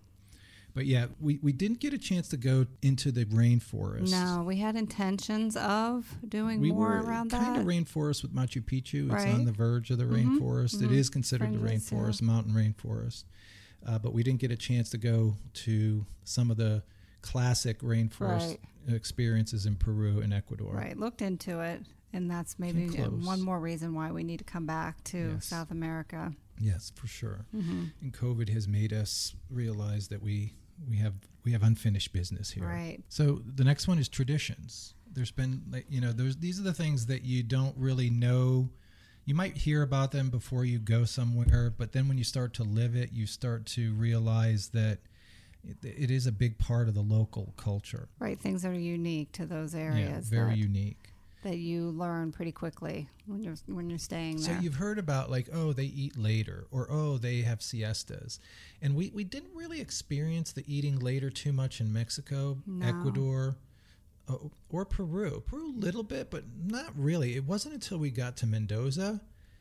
But yeah, we, we didn't get a chance to go into the rainforest. No, we had intentions of doing we more were around kind that. of rainforest with Machu Picchu. It's Right. on the verge of the Mhm, rainforest. It mhm. is considered the Fringes, yeah. rainforest, mountain rainforest. Uh, but we didn't get a chance to go to some of the classic rainforest Right. experiences in Peru and Ecuador. Right, looked into it, and that's maybe Came close. one more reason why we need to come back to Yes. South America. Yes, for sure. Mm-hmm. And COVID has made us realize that we we have we have unfinished business here. Right. So the next one is traditions. There's been like you know there's these are the things that you don't really know. You might hear about them before you go somewhere, but then when you start to live it, you start to realize that it, it is a big part of the local culture. Right, things that are unique to those areas. Yeah, very that, unique. that you learn pretty quickly when you're when you're staying So there. you've heard about like, oh, they eat later, or oh, they have siestas. And we, we didn't really experience the eating later too much in Mexico, No. Ecuador, uh, or Peru. Peru a little bit, but not really. It wasn't until we got to Mendoza.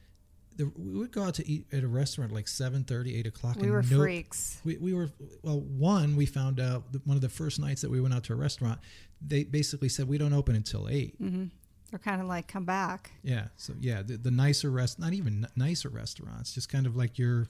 The, we would go out to eat at a restaurant like seven thirty, eight o'clock. we and were nope, freaks. We, we were, well, one, we found out that one of the first nights that we went out to a restaurant, they basically said, we don't open until eight. Mm-hmm. They're kind of like, come back. Yeah. So yeah, the, the nicer rest, not even n- nicer restaurants, just kind of like your,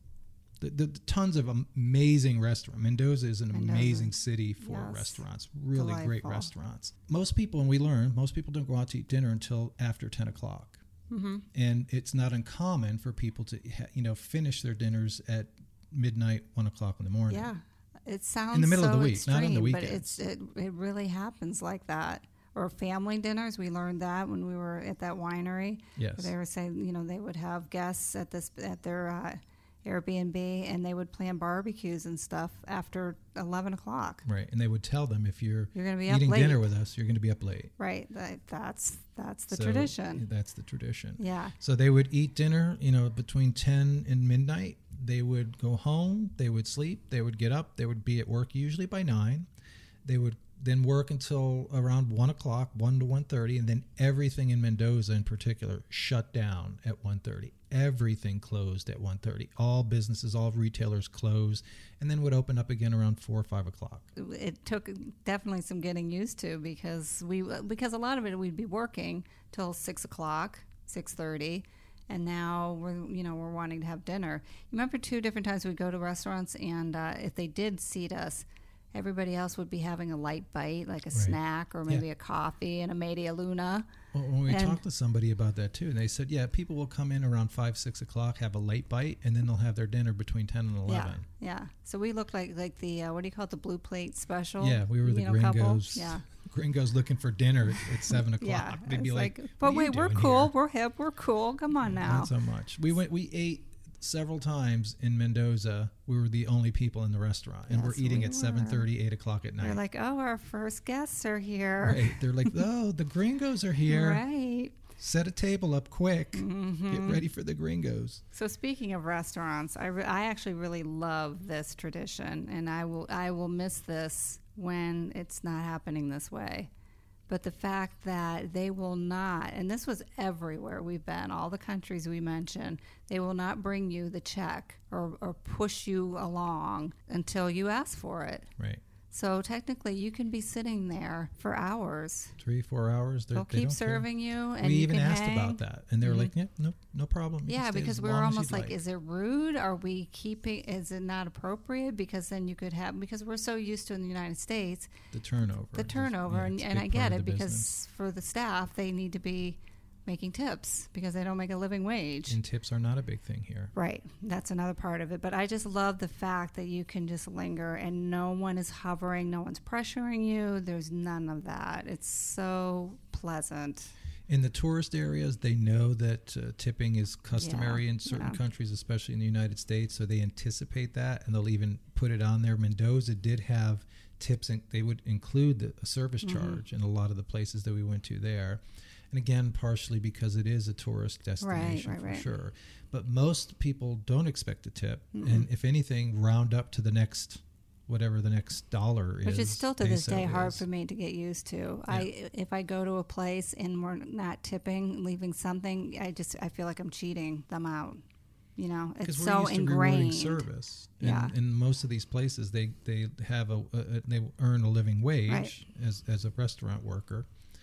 the, the, the tons of amazing restaurants. Mendoza is an Mendoza. amazing city for Yes. restaurants, really great Delightful. restaurants. Most people, and we learned, most people don't go out to eat dinner until after ten o'clock. Mm-hmm. And it's not uncommon for people to, ha- you know, finish their dinners at midnight, one o'clock in the morning. Yeah, it sounds In the middle so of the week, extreme, not on the but weekends. it's it, it really happens like that. Or family dinners, we learned that when we were at that winery. Yes. Where they were saying, you know, they would have guests at this at their uh, Airbnb, and they would plan barbecues and stuff after eleven o'clock. Right. And they would tell them, if you're, You're going to be up eating late. dinner with us, you're going to be up late. Right. That, that's that's the So, tradition. That's the tradition. Yeah. So they would eat dinner, you know, between ten and midnight. They would go home. They would sleep. They would get up. They would be at work usually by nine. They would then work until around one o'clock, one to one thirty, and then everything in Mendoza in particular shut down at one thirty. Everything closed at one thirty. All businesses, all retailers closed, and then would open up again around four or five o'clock. It took definitely some getting used to because we because a lot of it we'd be working till six o'clock, six thirty, and now we're you know we're wanting to have dinner. You remember two different times we'd go to restaurants, and uh, if they did seat us, everybody else would be having a light bite, like a Right. snack or maybe Yeah. a coffee and a media luna. Well, when we And- talked to somebody about that too, and they said, yeah, people will come in around five, six o'clock, have a late bite, and then they'll have their dinner between ten and eleven. Yeah, yeah. So we looked like like the uh, what do you call it, the blue plate special? Yeah, we were the you know, couple. gringos. Yeah. Gringos looking for dinner at, at seven o'clock. Yeah, They'd be it's like, but "What are you wait, we're doing cool, here?" we're hip, we're cool. Come on now. Not so much. We went. We ate several times in Mendoza. We were the only people in the restaurant, and we're Yes, eating we at seven thirty, eight o'clock at night. They're like, oh, our first guests are here. right. They're like, oh, the gringos are here. Right. Set a table up quick. Mm-hmm. Get ready for the gringos. So speaking of restaurants, I, re- I actually really love this tradition, and I will I will miss this when it's not happening this way. But the fact that they will not, and this was everywhere we've been, all the countries we mentioned, they will not bring you the check or, or push you along until you ask for it. Right. So technically, you can be sitting there for hours. Three, four hours. They'll they keep don't serving care. you, and we you even can asked hang. about that, and they were Mhm. like, "Yeah, no, no problem." You Yeah, can stay because as we were long as almost you'd like, is it rude? Are we keeping, is it not appropriate? Because then you could have, because we're so used to in the United States, the turnover. the is- turnover. yeah, and it's a and big I part get of it the because business. for the staff, they need to be making tips because they don't make a living wage. And tips are not a big thing here. Right. That's another part of it. But I just love the fact that you can just linger and no one is hovering, no one's pressuring you. There's none of that. It's so pleasant. In the tourist areas, they know that uh, tipping is customary Yeah, in certain yeah. countries, especially in the United States, so they anticipate that, and they'll even put it on there. Mendoza did have tips, and they would include the a service Mm-hmm. charge in a lot of the places that we went to there. And again, partially because it is a tourist destination right, for right. sure. But most people don't expect a tip, Mm-mm. and if anything, round up to the next, whatever the next dollar is. Which is still to this peso day hard is. for me to get used to. I if I go to a place and we're not tipping, leaving something, I just I feel like I'm cheating them out. You know, it's Because we're so used to rewarding ingrained. service. And Yeah. in most of these places, they, they have a, a they earn a living wage Right. as as a restaurant worker,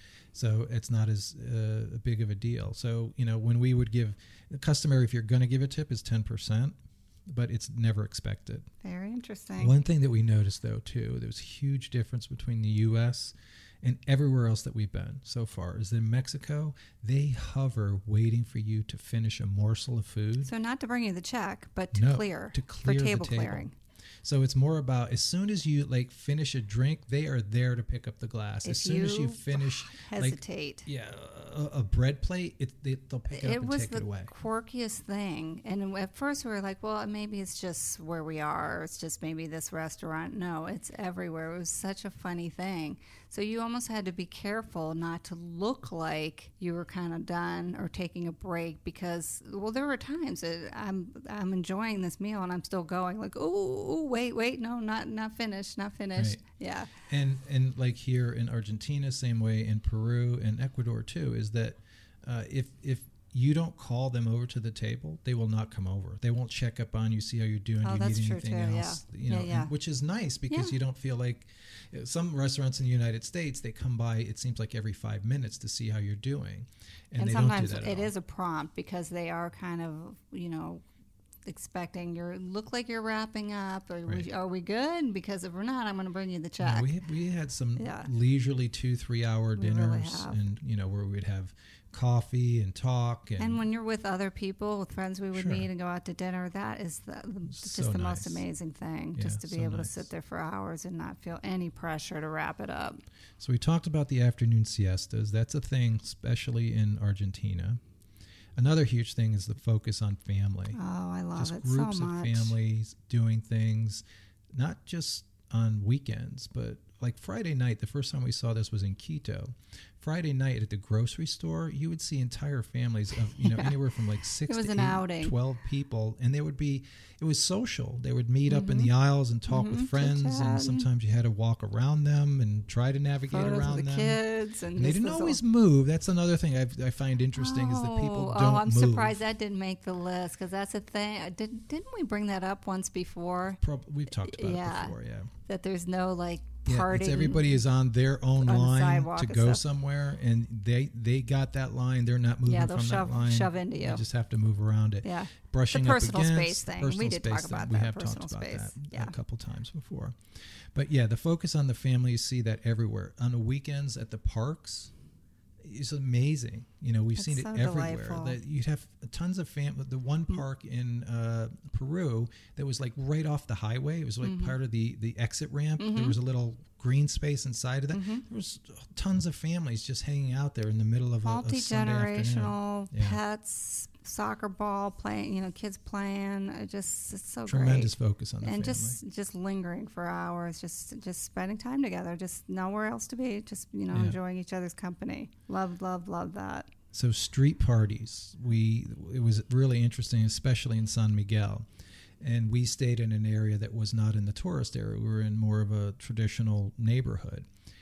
so it's not as uh, big of a deal. So you know, when we would give, customary if you're going to give a tip is ten percent, but it's never expected. Very interesting. One thing that we noticed though too, there was a huge difference between the U S and everywhere else that we've been so far, is that in Mexico they hover waiting for you to finish a morsel of food. So not to bring you the check, but to No, clear, to clear for the table table. clearing. So it's more about as soon as you like finish a drink, they are there to pick up the glass. As If soon as you you finish, like Hesitate. yeah, a, a bread plate, it, they, they'll pick it, up It and was take the it away. quirkiest thing. And at first we were like, well, maybe it's just where we are. It's just maybe this restaurant. No, it's everywhere. It was such a funny thing. So you almost had to be careful not to look like you were kind of done or taking a break because, well, there were times that I'm I'm enjoying this meal and I'm still going like, oh, wait, wait, no, not not finished, not finished. Right. Yeah. And and like here in Argentina, same way in Peru and Ecuador too, is that uh, if if you don't call them over to the table, they will not come over. They won't check up on you, see how you're doing. Oh, you that's need true anything too, else? yeah. You know, Yeah, yeah. and- which is nice because Yeah. you don't feel like some restaurants in the United States, they come by. It seems like every five minutes to see how you're doing, and, And they sometimes don't do that. it at all. is a prompt because they are kind of, you know, expecting you look like you're wrapping up. Are, Right. we, are we good? Because if we're not, I'm going to bring you the Yeah, check. we we had some Yeah. leisurely two three hour We really dinners, have. and you know where we'd have coffee and talk, and, And when you're with other people, with friends we would Sure. meet and go out to dinner, that is the, the, just So the nice. most amazing thing. Yeah, just to be so able nice. to sit there for hours and not feel any pressure to wrap it up. so we talked about the afternoon siestas. That's a thing, especially in Argentina. Another huge thing is the focus on family. Oh, I love just it groups so of much. families doing things, not just on weekends, but like Friday night. The first time we saw this was in Quito. Friday night at the grocery store, you would see entire families of you know Yeah. anywhere from like six It was to an eight, outing. twelve people, and they would be. It was social. They would meet up in the aisles and talk Mhm, with friends, chit-chat. and sometimes you had to walk around them and try to navigate Photos around of the them. kids. And, And they this didn't was always all- move. That's another thing I've, I find interesting is that people Oh, don't oh, I'm move. surprised that didn't make the list because that's a thing. Uh, Did, didn't we bring that up once before? Prob- we've talked about Yeah. it before, yeah. That there's no like Yeah, party. it's everybody is on their own on the line sidewalk to and go stuff. somewhere, and they they got that line. They're not moving Yeah, they'll from shove- that line. shove into you. You just have to move around it. Yeah. Brushing The up personal against space the thing. We personal did talk space about thing. We that, have personal talked about space. that Yeah. a couple times before. But yeah, the focus on the family, you see that everywhere. On the weekends at the parks, it's amazing. You know, we've It's seen it so everywhere. delightful. That you'd have tons of fam. The one park in uh, Peru that was like right off the highway. It was like Mm-hmm. part of the the exit ramp. There was a little green space inside of that. Mm-hmm. There was tons of families just hanging out there in the middle of a, a Sunday afternoon. Multi-generational Yeah. pets, soccer ball playing, you know, kids playing. It just it's so Tremendous great. focus on the and family. just just lingering for hours, just just spending time together, just nowhere else to be, just you know Yeah. enjoying each other's company. Love, love, love that. So street parties, we it was really interesting, especially in San Miguel. And we stayed in an area that was not in the tourist area. We were in more of a traditional neighborhood.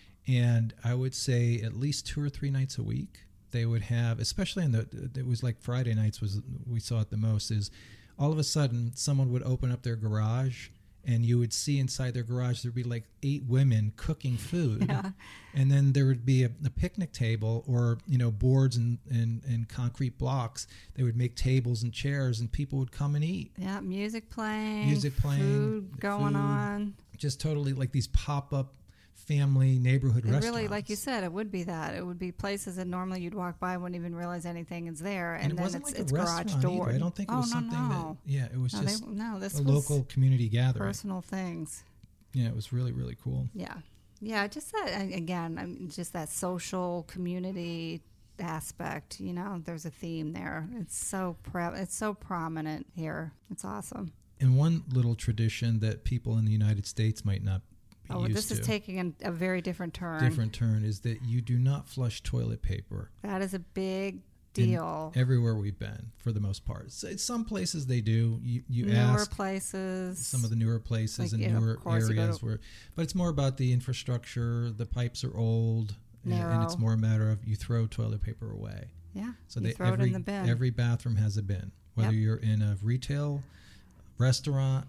And I would say at least two or three nights a week, they would have, especially in the, it was like Friday nights was, we saw it the most, is all of a sudden someone would open up their garage and you would see inside their garage there'd be like eight women cooking food. Yeah. And then there would be a, a picnic table or, you know, boards and, and, and concrete blocks. They would make tables and chairs and people would come and eat. Yeah, music playing. Music playing. Food going food. on. Just totally like these pop-up family neighborhood It restaurants. really, like you said, it would be that. It would be places that normally you'd walk by, wouldn't even realize anything is there, and, And it then wasn't it's, like it's a garage restaurant door. either. I don't think it oh, was no, something no. that, yeah, it was no, just they, no, this a was local community gathering. personal things. Yeah, it was really, really cool. Yeah, yeah, just that and again, I mean, just that social community aspect. You know, there's a theme there. It's so pre- it's so prominent here. It's awesome. And one little tradition that people in the United States might not be Oh, used this to, is taking an, a very different turn. different turn, is that you do not flush toilet paper. That is a big in deal. everywhere we've been, for the most part. So, some places they do. You, you Newer ask places. some of the newer places Like, and you know, of newer course you go areas to- where, but it's more about the infrastructure. The pipes are old, and, and it's Narrow. more a matter of you throw toilet paper away. Yeah, So you they throw every it in the bin. every bathroom has a bin, whether Yep. you're in a retail restaurant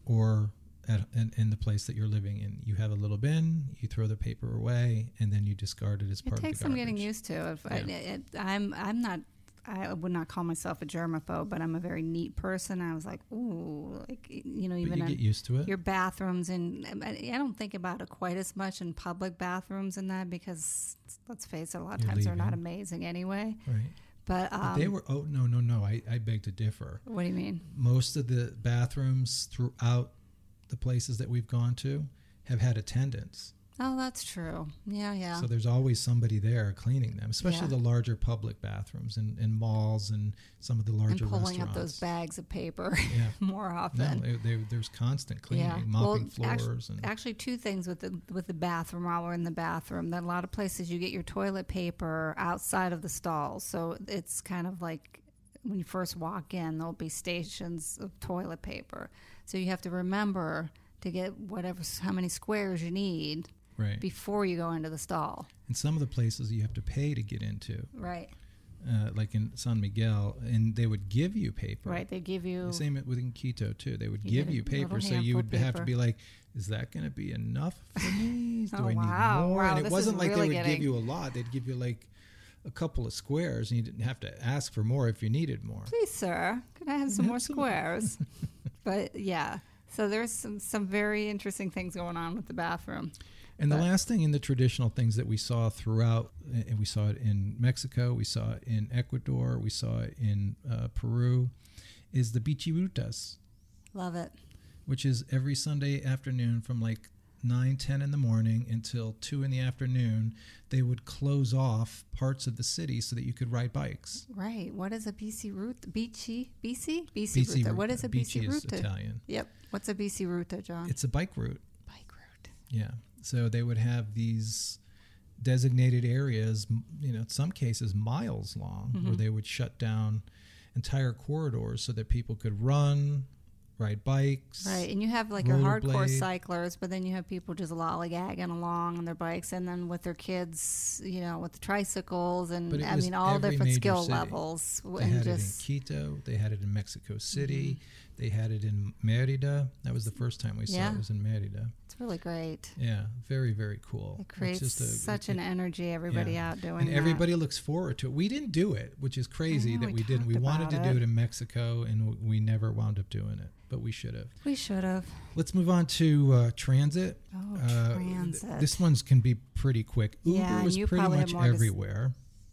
or at in, in the place that you're living in. You have a little bin, you throw the paper away, and then you discard it as It part takes of the some garbage. getting used to. If I, Yeah. it, I'm, I'm not. I would not call myself a germaphobe, but I'm a very neat person. I was like, ooh, like you know, But even you in get used to it. your bathrooms, and I I don't think about it quite as much in public bathrooms and that because let's face it, a lot of You're times they're not leaving. amazing anyway. Right. But, um, But they were, oh, no, no, no. I, I beg to differ. What do you mean? Most of the bathrooms throughout the places that we've gone to have had attendants. Oh, that's true. Yeah, yeah. So there's always somebody there cleaning them, especially Yeah. the larger public bathrooms in, in malls and some of the and larger pulling up restaurants. those bags of paper Yeah. more No, often. they, they, there's constant cleaning, Yeah. mopping Well, actu- floors. and Actually, two things with the with the bathroom while we're in the bathroom. That a lot of places you get your toilet paper outside of the stalls, so it's kind of like when you first walk in, there'll be stations of toilet paper. So you have to remember to get whatever how many squares you need right. before you go into the stall. And some of the places you have to pay to get into, Right. uh, like in San Miguel, and they would give you paper. Right. They give you. Same within Quito too. They would You give get a you paper, little so handful you would of have to paper. be like, "Is that going to be enough for me? Do Oh, I need wow. more?" Wow, and it this wasn't is like really they would getting- give you a lot. They'd give you like a couple of squares, and you didn't have to ask for more if you needed more. Please, sir, could I have some more Absolutely. squares? But yeah, so there's some, some very interesting things going on with the bathroom. And the But- last thing in the traditional things that we saw throughout, and we saw it in Mexico, we saw it in Ecuador, we saw it in uh, Peru, is the bichirutas, Love it. which is every Sunday afternoon from like nine, ten in the morning until two in the afternoon, they would close off parts of the city so that you could ride bikes. Right. What is a B C route? B C? B C? B C B C ruta. What is a B C Bici is ruta? Italian. Yep. What's a B C ruta, John? It's a bike route. Bike route. Yeah. So they would have these designated areas, m- you know, in some cases miles long, Mm-hmm. where they would shut down entire corridors so that people could run, ride bikes. Right. And you have like your hardcore rollerblade. cyclers, but then you have people just lollygagging along on their bikes and then with their kids, you know, with the tricycles and But it I was mean, all every different major skill city. levels. They and had just, it in Quito. They had it in Mexico City. Mm-hmm. They had it in Merida. That was the first time we saw Yeah. it. Was in Merida. it's really great. Yeah, very very cool. It It's creates just a- such it- an energy, everybody yeah. out doing and that. everybody looks forward to it. We didn't do it, which is crazy know, that we we didn't. We talked wanted to about do it. it in Mexico, and w- we never wound up doing it, but we should have. We should have. Let's move on to uh, transit. Oh, Uh, transit. This one's can be pretty quick. Uber Yeah, and was you pretty probably have much more to s- everywhere.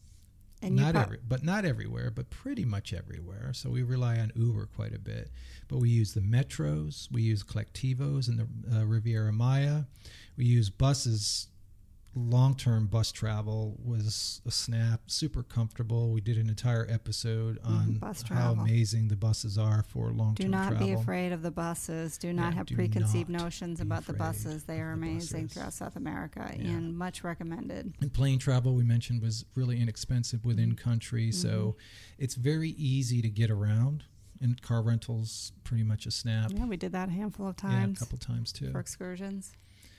And you Not prob- every, but not everywhere, but pretty much everywhere. So we rely on Uber quite a bit. But we use the metros, we use collectivos in the uh, Riviera Maya, we use buses. Long-term bus travel was a snap, super comfortable. We did an entire episode on bus how travel. amazing the buses are for long-term Do not travel. be afraid of the buses. Do not Yeah, have do preconceived not notions be about the afraid buses. They of are the amazing buses. throughout South America Yeah. and much recommended. And plane travel, we mentioned, was really inexpensive within Mm-hmm. country, so it's very easy to get around. And car rentals, pretty much a snap. Yeah, we did that a handful of Yeah, a times couple times too. for excursions.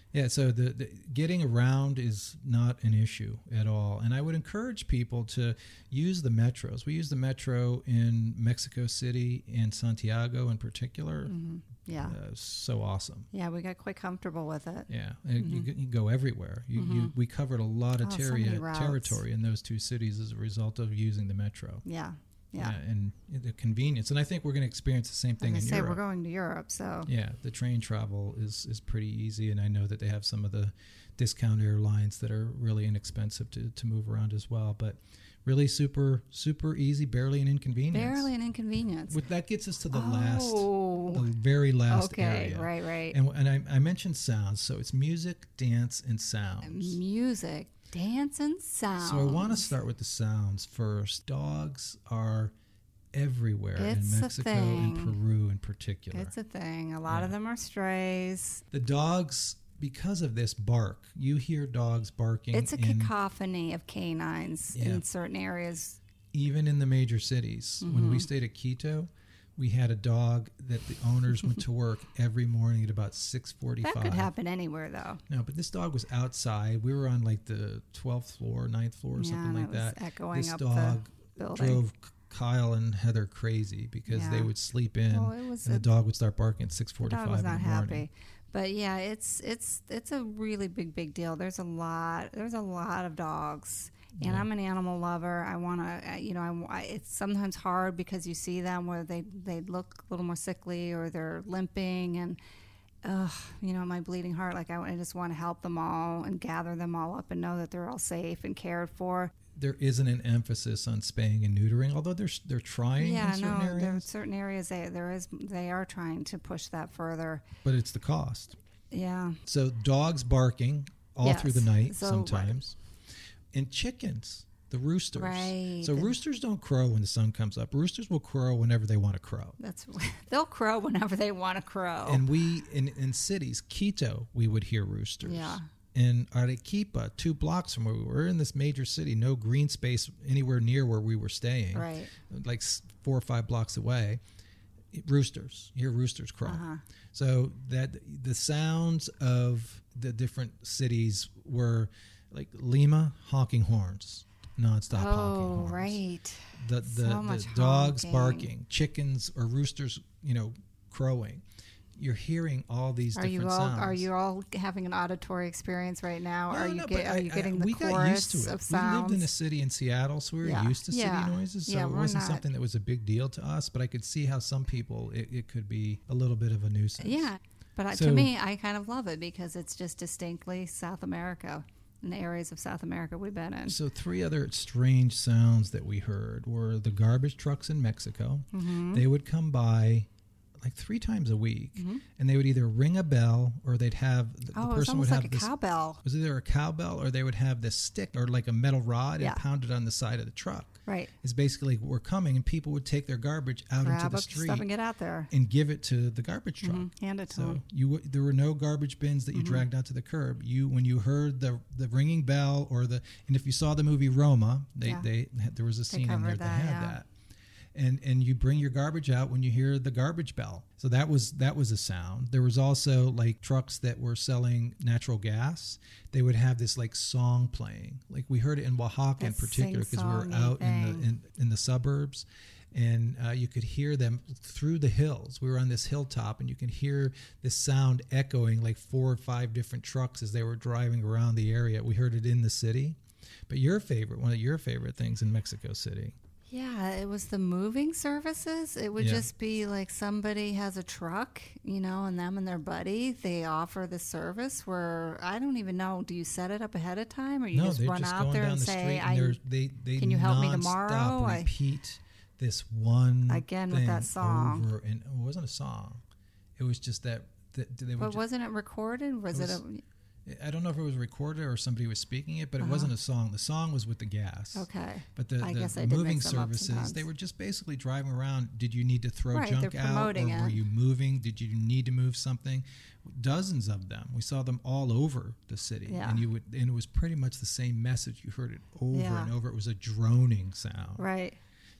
Yeah, so the, the getting around is not an issue at all. And I would encourage people to use the metros. We use the metro in Mexico City and Santiago in particular. Mm-hmm. Yeah. Uh, so awesome. Yeah, we got quite comfortable with it. Yeah, and mm-hmm. you, you go everywhere. You, mm-hmm. you, we covered a lot of oh, terri- so territory in those two cities as a result of using the metro. Yeah. Yeah. yeah, and the convenience, and I think we're going to experience the same thing I in say Europe. We're going to Europe, so yeah, the train travel is is pretty easy, and I know that they have some of the discount airlines that are really inexpensive to, to move around as well. But really, super super easy, barely an inconvenience. Barely an inconvenience. With, that gets us to the oh. last, the very last okay, area. Okay, right, right. And and I, I mentioned sounds, so it's music, dance, and sounds. Music. Dance and sounds. So I want to start with the sounds first. Dogs are everywhere it's in Mexico and Peru in particular. It's a thing. A lot yeah. of them are strays. The dogs, because of this, bark. You hear dogs barking. It's a in, cacophony of canines yeah. in certain areas. Even in the major cities. Mm-hmm. When we stayed at Quito, we had a dog that the owners went to work every morning at about six forty-five. That could happen anywhere, though. No, but this dog was outside. We were on like the twelffth floor, ninth floor, or yeah, something like that. that. Echoing this up dog the building. drove Kyle and Heather crazy because yeah. they would sleep in, well, it was and a, the dog would start barking at six forty-five in the morning. The dog was not happy. But yeah, it's it's it's a really big big deal. There's a lot. There's a lot of dogs. And yeah. I'm an animal lover. I want to, you know, I, it's sometimes hard because you see them where they, they look a little more sickly or they're limping and, ugh, you know, my bleeding heart, like I, I just want to help them all and gather them all up and know that they're all safe and cared for. There isn't an emphasis on spaying and neutering, although they're they're trying yeah, in certain no, areas. there are certain areas they there is they are trying to push that further. But it's the cost. Yeah. So dogs barking all yes. through the night so, sometimes, right. and chickens. The roosters. Right. So roosters don't crow when the sun comes up. Roosters will crow whenever they want to crow. That's they'll crow whenever they want to crow. And we in, in cities, Quito, we would hear roosters. Yeah. In Arequipa, two blocks from where we were in this major city, no green space anywhere near where we were staying. Right. Like four or five blocks away. Roosters. You hear roosters crow. Uh-huh. So that the sounds of the different cities were like Lima honking horns. Nonstop oh, honking horns. right. The the, so the dogs honking. barking, chickens or roosters, you know, crowing. You're hearing all these are different you all, sounds. Are you all having an auditory experience right now? No, are you no, get, are I, you getting I, the we chorus got used to it. of sounds? We lived in a city in Seattle, so we were yeah. used to yeah. city noises. So yeah, it wasn't not. something that was a big deal to us. But I could see how some people it, it could be a little bit of a nuisance. Yeah, but so, to me, I kind of love it because it's just distinctly South America. In the areas of South America we've been in. So three other strange sounds that we heard were the garbage trucks in Mexico. Mm-hmm. They would come by like three times a week, mm-hmm. and they would either ring a bell or they'd have the, oh, the person would like have a this cowbell. Was either a cowbell or they would have this stick or like a metal rod yeah. and pound it on the side of the truck. Right. It's basically we're coming, and people would take their garbage out Grab into the up street stuff and get out there and give it to the garbage truck. Mm-hmm. Hand it to so them. you w- there were no garbage bins that you mm-hmm. dragged out to the curb. You when you heard the the ringing bell or the and if you saw the movie Roma, they yeah. they had, there was a scene in there that, that had yeah. that. And and you bring your garbage out when you hear the garbage bell. So that was that was a sound. There was also like trucks that were selling natural gas. They would have this like song playing. Like we heard it in Oaxaca that in particular because we were out in the in, in the suburbs, and uh, you could hear them through the hills. We were on this hilltop, and you can hear this sound echoing like four or five different trucks as they were driving around the area. We heard it in the city. But your favorite, one of your favorite things in Mexico City. Yeah, it was the moving services. It would Yeah. just be like somebody has a truck, you know, and them and their buddy, they offer the service where I don't even know, do you set it up ahead of time or you no, just they're run just out going there down and the say, street I, and they they can you help me nonstop tomorrow? I- repeat this one Again with thing that song. over and it wasn't a song. It was just that, that they would but just, wasn't it recorded? Was it, was- a, I don't know if it was recorded or somebody was speaking it, but it Uh-huh. wasn't a song. The song was with the gas. okay. But the, I the, guess the I did moving mix them up services, sometimes. they were just basically driving around. Did you need to throw Right, junk they're out, or promoting were it. you moving? Did you need to move something? Dozens of them. We saw them all over the city, Yeah. and you would, and it was pretty much the same message. You heard it over Yeah. and over. It was a droning sound. Right.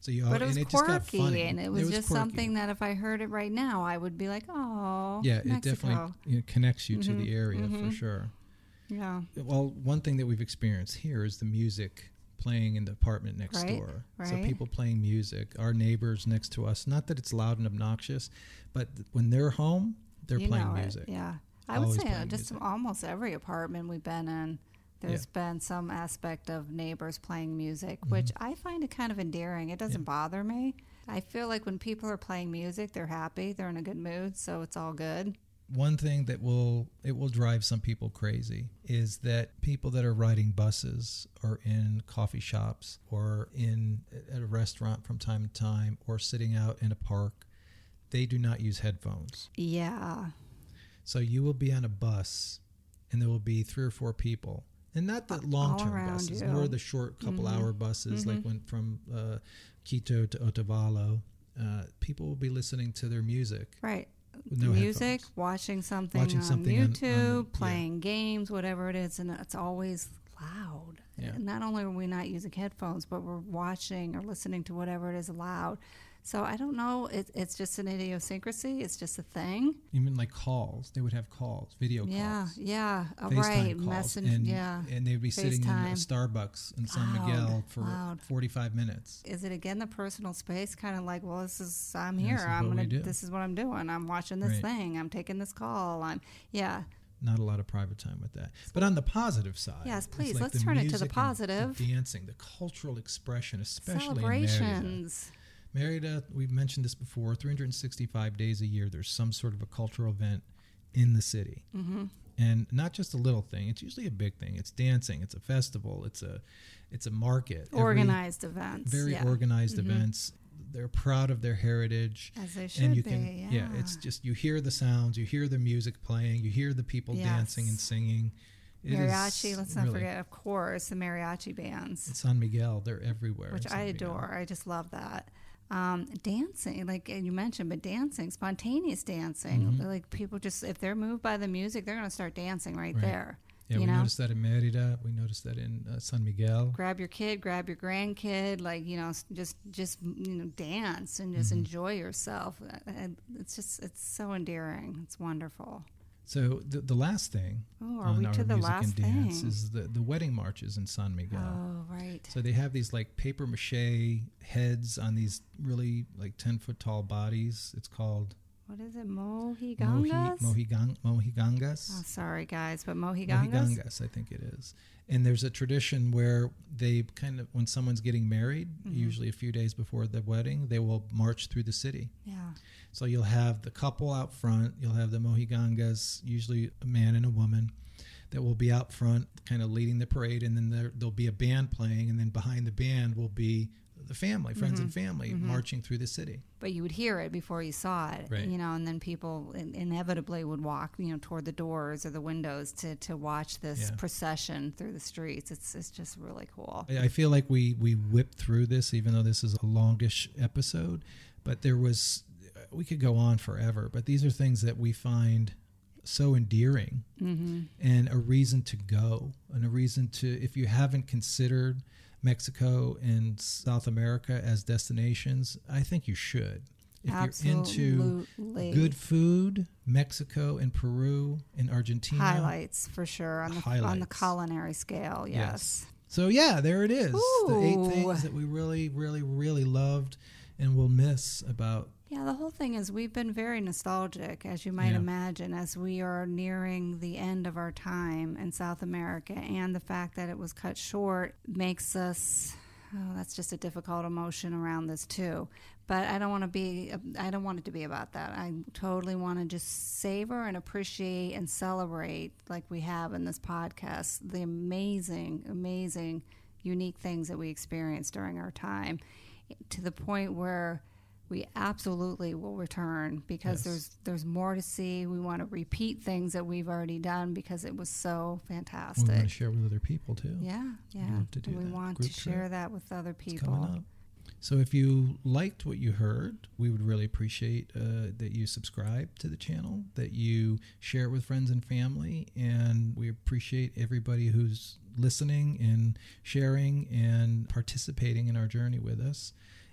So you, But it and was it just got quirky, funny. and it was, it was just quirky. something that if I heard it right now, I would be like, oh, Yeah, Mexico. it definitely you know, connects you Mhm, to the area mhm. for sure. Yeah, Well, one thing that we've experienced here is the music playing in the apartment next Right, door. So right. people playing music, our neighbors next to us. Not that it's loud and obnoxious, but th- when they're home, they're you playing know it, music. Yeah, I would Always say uh, playing just music. almost every apartment we've been in, there's been some aspect of neighbors playing music, Mm-hmm. which I find it kind of endearing. It doesn't bother me. I feel like when people are playing music, they're happy, they're in a good mood, so it's all good. One thing that will it will drive some people crazy is that people that are riding buses or in coffee shops or in at a restaurant from time to time or sitting out in a park, they do not use headphones. Yeah, So you will be on a bus and there will be three or four people. And not the long-term around buses, you. more the short couple-hour buses, like when from uh, Quito to Otavalo. Uh, people will be listening to their music. right. With no Music, headphones. watching something Watching on something on- on YouTube, the- yeah. playing games, whatever it is, and it's always loud. Yeah. And not only are we not using headphones, but we're watching or listening to whatever it is loud. So I don't know. It, it's just an idiosyncrasy. It's just a thing. Even like calls, they would have calls, video Yeah, calls, yeah, uh, FaceTime right. calls, Messenger, and yeah. and they'd be sitting in a FaceTime. Starbucks in San Loud, Miguel for loud. forty-five minutes. Is it again the personal space? Kind of like, well, this is I'm Yeah, here. this is I'm what we gonna. do. This is what I'm doing. I'm watching this Right. thing. I'm taking this call. I'm yeah. Not a lot of private time with that. But on the positive side, Yes, it's please, like let's the turn it to the music and positive. the dancing, the cultural expression, especially in Mérida. Celebrations. Mérida, we've mentioned this before, three hundred sixty-five days a year, there's some sort of a cultural event in the city. Mm-hmm. And not just a little thing, it's usually a big thing. It's dancing, it's a festival, it's a it's a market. Every- Organized events. very yeah. organized Mhm. events. They're proud of their heritage. As they should and you be. can yeah. it's just you hear the sounds, you hear the music playing, you hear the people Yes. dancing and singing. It is mariachi. Let's not really- forget, of course, the mariachi bands, in San Miguel, they're everywhere. which in San I Miguel. adore. I just love that. Um, dancing, like you mentioned, but dancing, spontaneous dancing. Mhm. Like people just, if they're moved by the music, they're going to start dancing right, Right. there. Yeah, you we know? noticed that in Mérida. We noticed that in uh, San Miguel. Grab your kid, grab your grandkid, like you know, s- just just you know, dance and just Mhm. enjoy yourself. And it's just, it's so endearing. It's wonderful. So the, the last thing Oh, are on we our to the music last and dance thing? is the, the wedding marches in San Miguel. Oh, right. So they have these like paper mache heads on these really like ten foot tall bodies. It's called What is it, mohi, mohigangas? mohigang, mohigangas. Oh, sorry, guys, but mohigangas? Mohigangas, I think it is. And there's a tradition where they kind of, when someone's getting married, Mhm. usually a few days before the wedding, they will march through the city. Yeah. So you'll have the couple out front, you'll have the mohigangas, usually a man and a woman, that will be out front kind of leading the parade, and then there, there'll be a band playing, and then behind the band will be the family, friends and family, Mhm. marching through the city. But you would hear it before you saw it, Right. you know, and then people in- inevitably would walk, you know, toward the doors or the windows to, to watch this Yeah. procession through the streets. It's it's just really cool. I I feel like we, we whipped through this, even though this is a longish episode, but there was, we could go on forever, but these are things that we find so endearing Mm-hmm. and a reason to go, and a reason to, if you haven't considered Mexico and South America as destinations, I think you should. If you're into Absolutely. good food, Mexico and Peru and Argentina. highlights for sure on the on the Highlights. culinary scale. Yes. So yeah, there it is. The Ooh. eight things that we really, really, really loved and will miss about. Yeah, the whole thing is we've been very nostalgic, as you might Yeah. imagine, as we are nearing the end of our time in South America. And the fact that it was cut short makes us, oh, that's just a difficult emotion around this too. But I don't want to be, I don't want it to be about that. I totally want to just savor and appreciate and celebrate, like we have in this podcast, the amazing, amazing, unique things that we experienced during our time, to the point where we absolutely will return, because Yes. there's there's more to see. We want to repeat things that we've already done because it was so We fantastic. want to share with other people too. Yeah, yeah. love to do And we that. want Group to share trip. that with other It's coming people. up. So if you liked what you heard, we would really appreciate uh, that you subscribe to the channel, that you share it with friends and family, and we appreciate everybody who's listening and sharing and participating in our journey with us.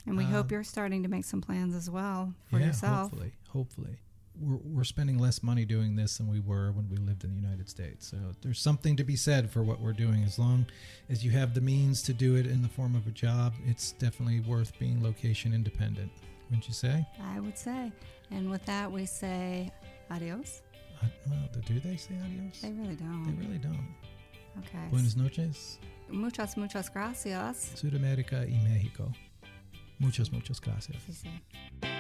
And we hope Um, you're starting to make some plans as well for yeah, yourself. hopefully, hopefully. We're, we're spending less money doing this than we were when we lived in the United States. So there's something to be said for what we're doing. As long as you have the means to do it in the form of a job, it's definitely worth being location independent. Wouldn't you say? I would say. And with that, we say adios. Uh, well, do they say adios? They really They don't. really don't. Okay. Buenas noches. Muchas, muchas gracias. Sudamérica y México. Muchas, muchas gracias. Sí, sí.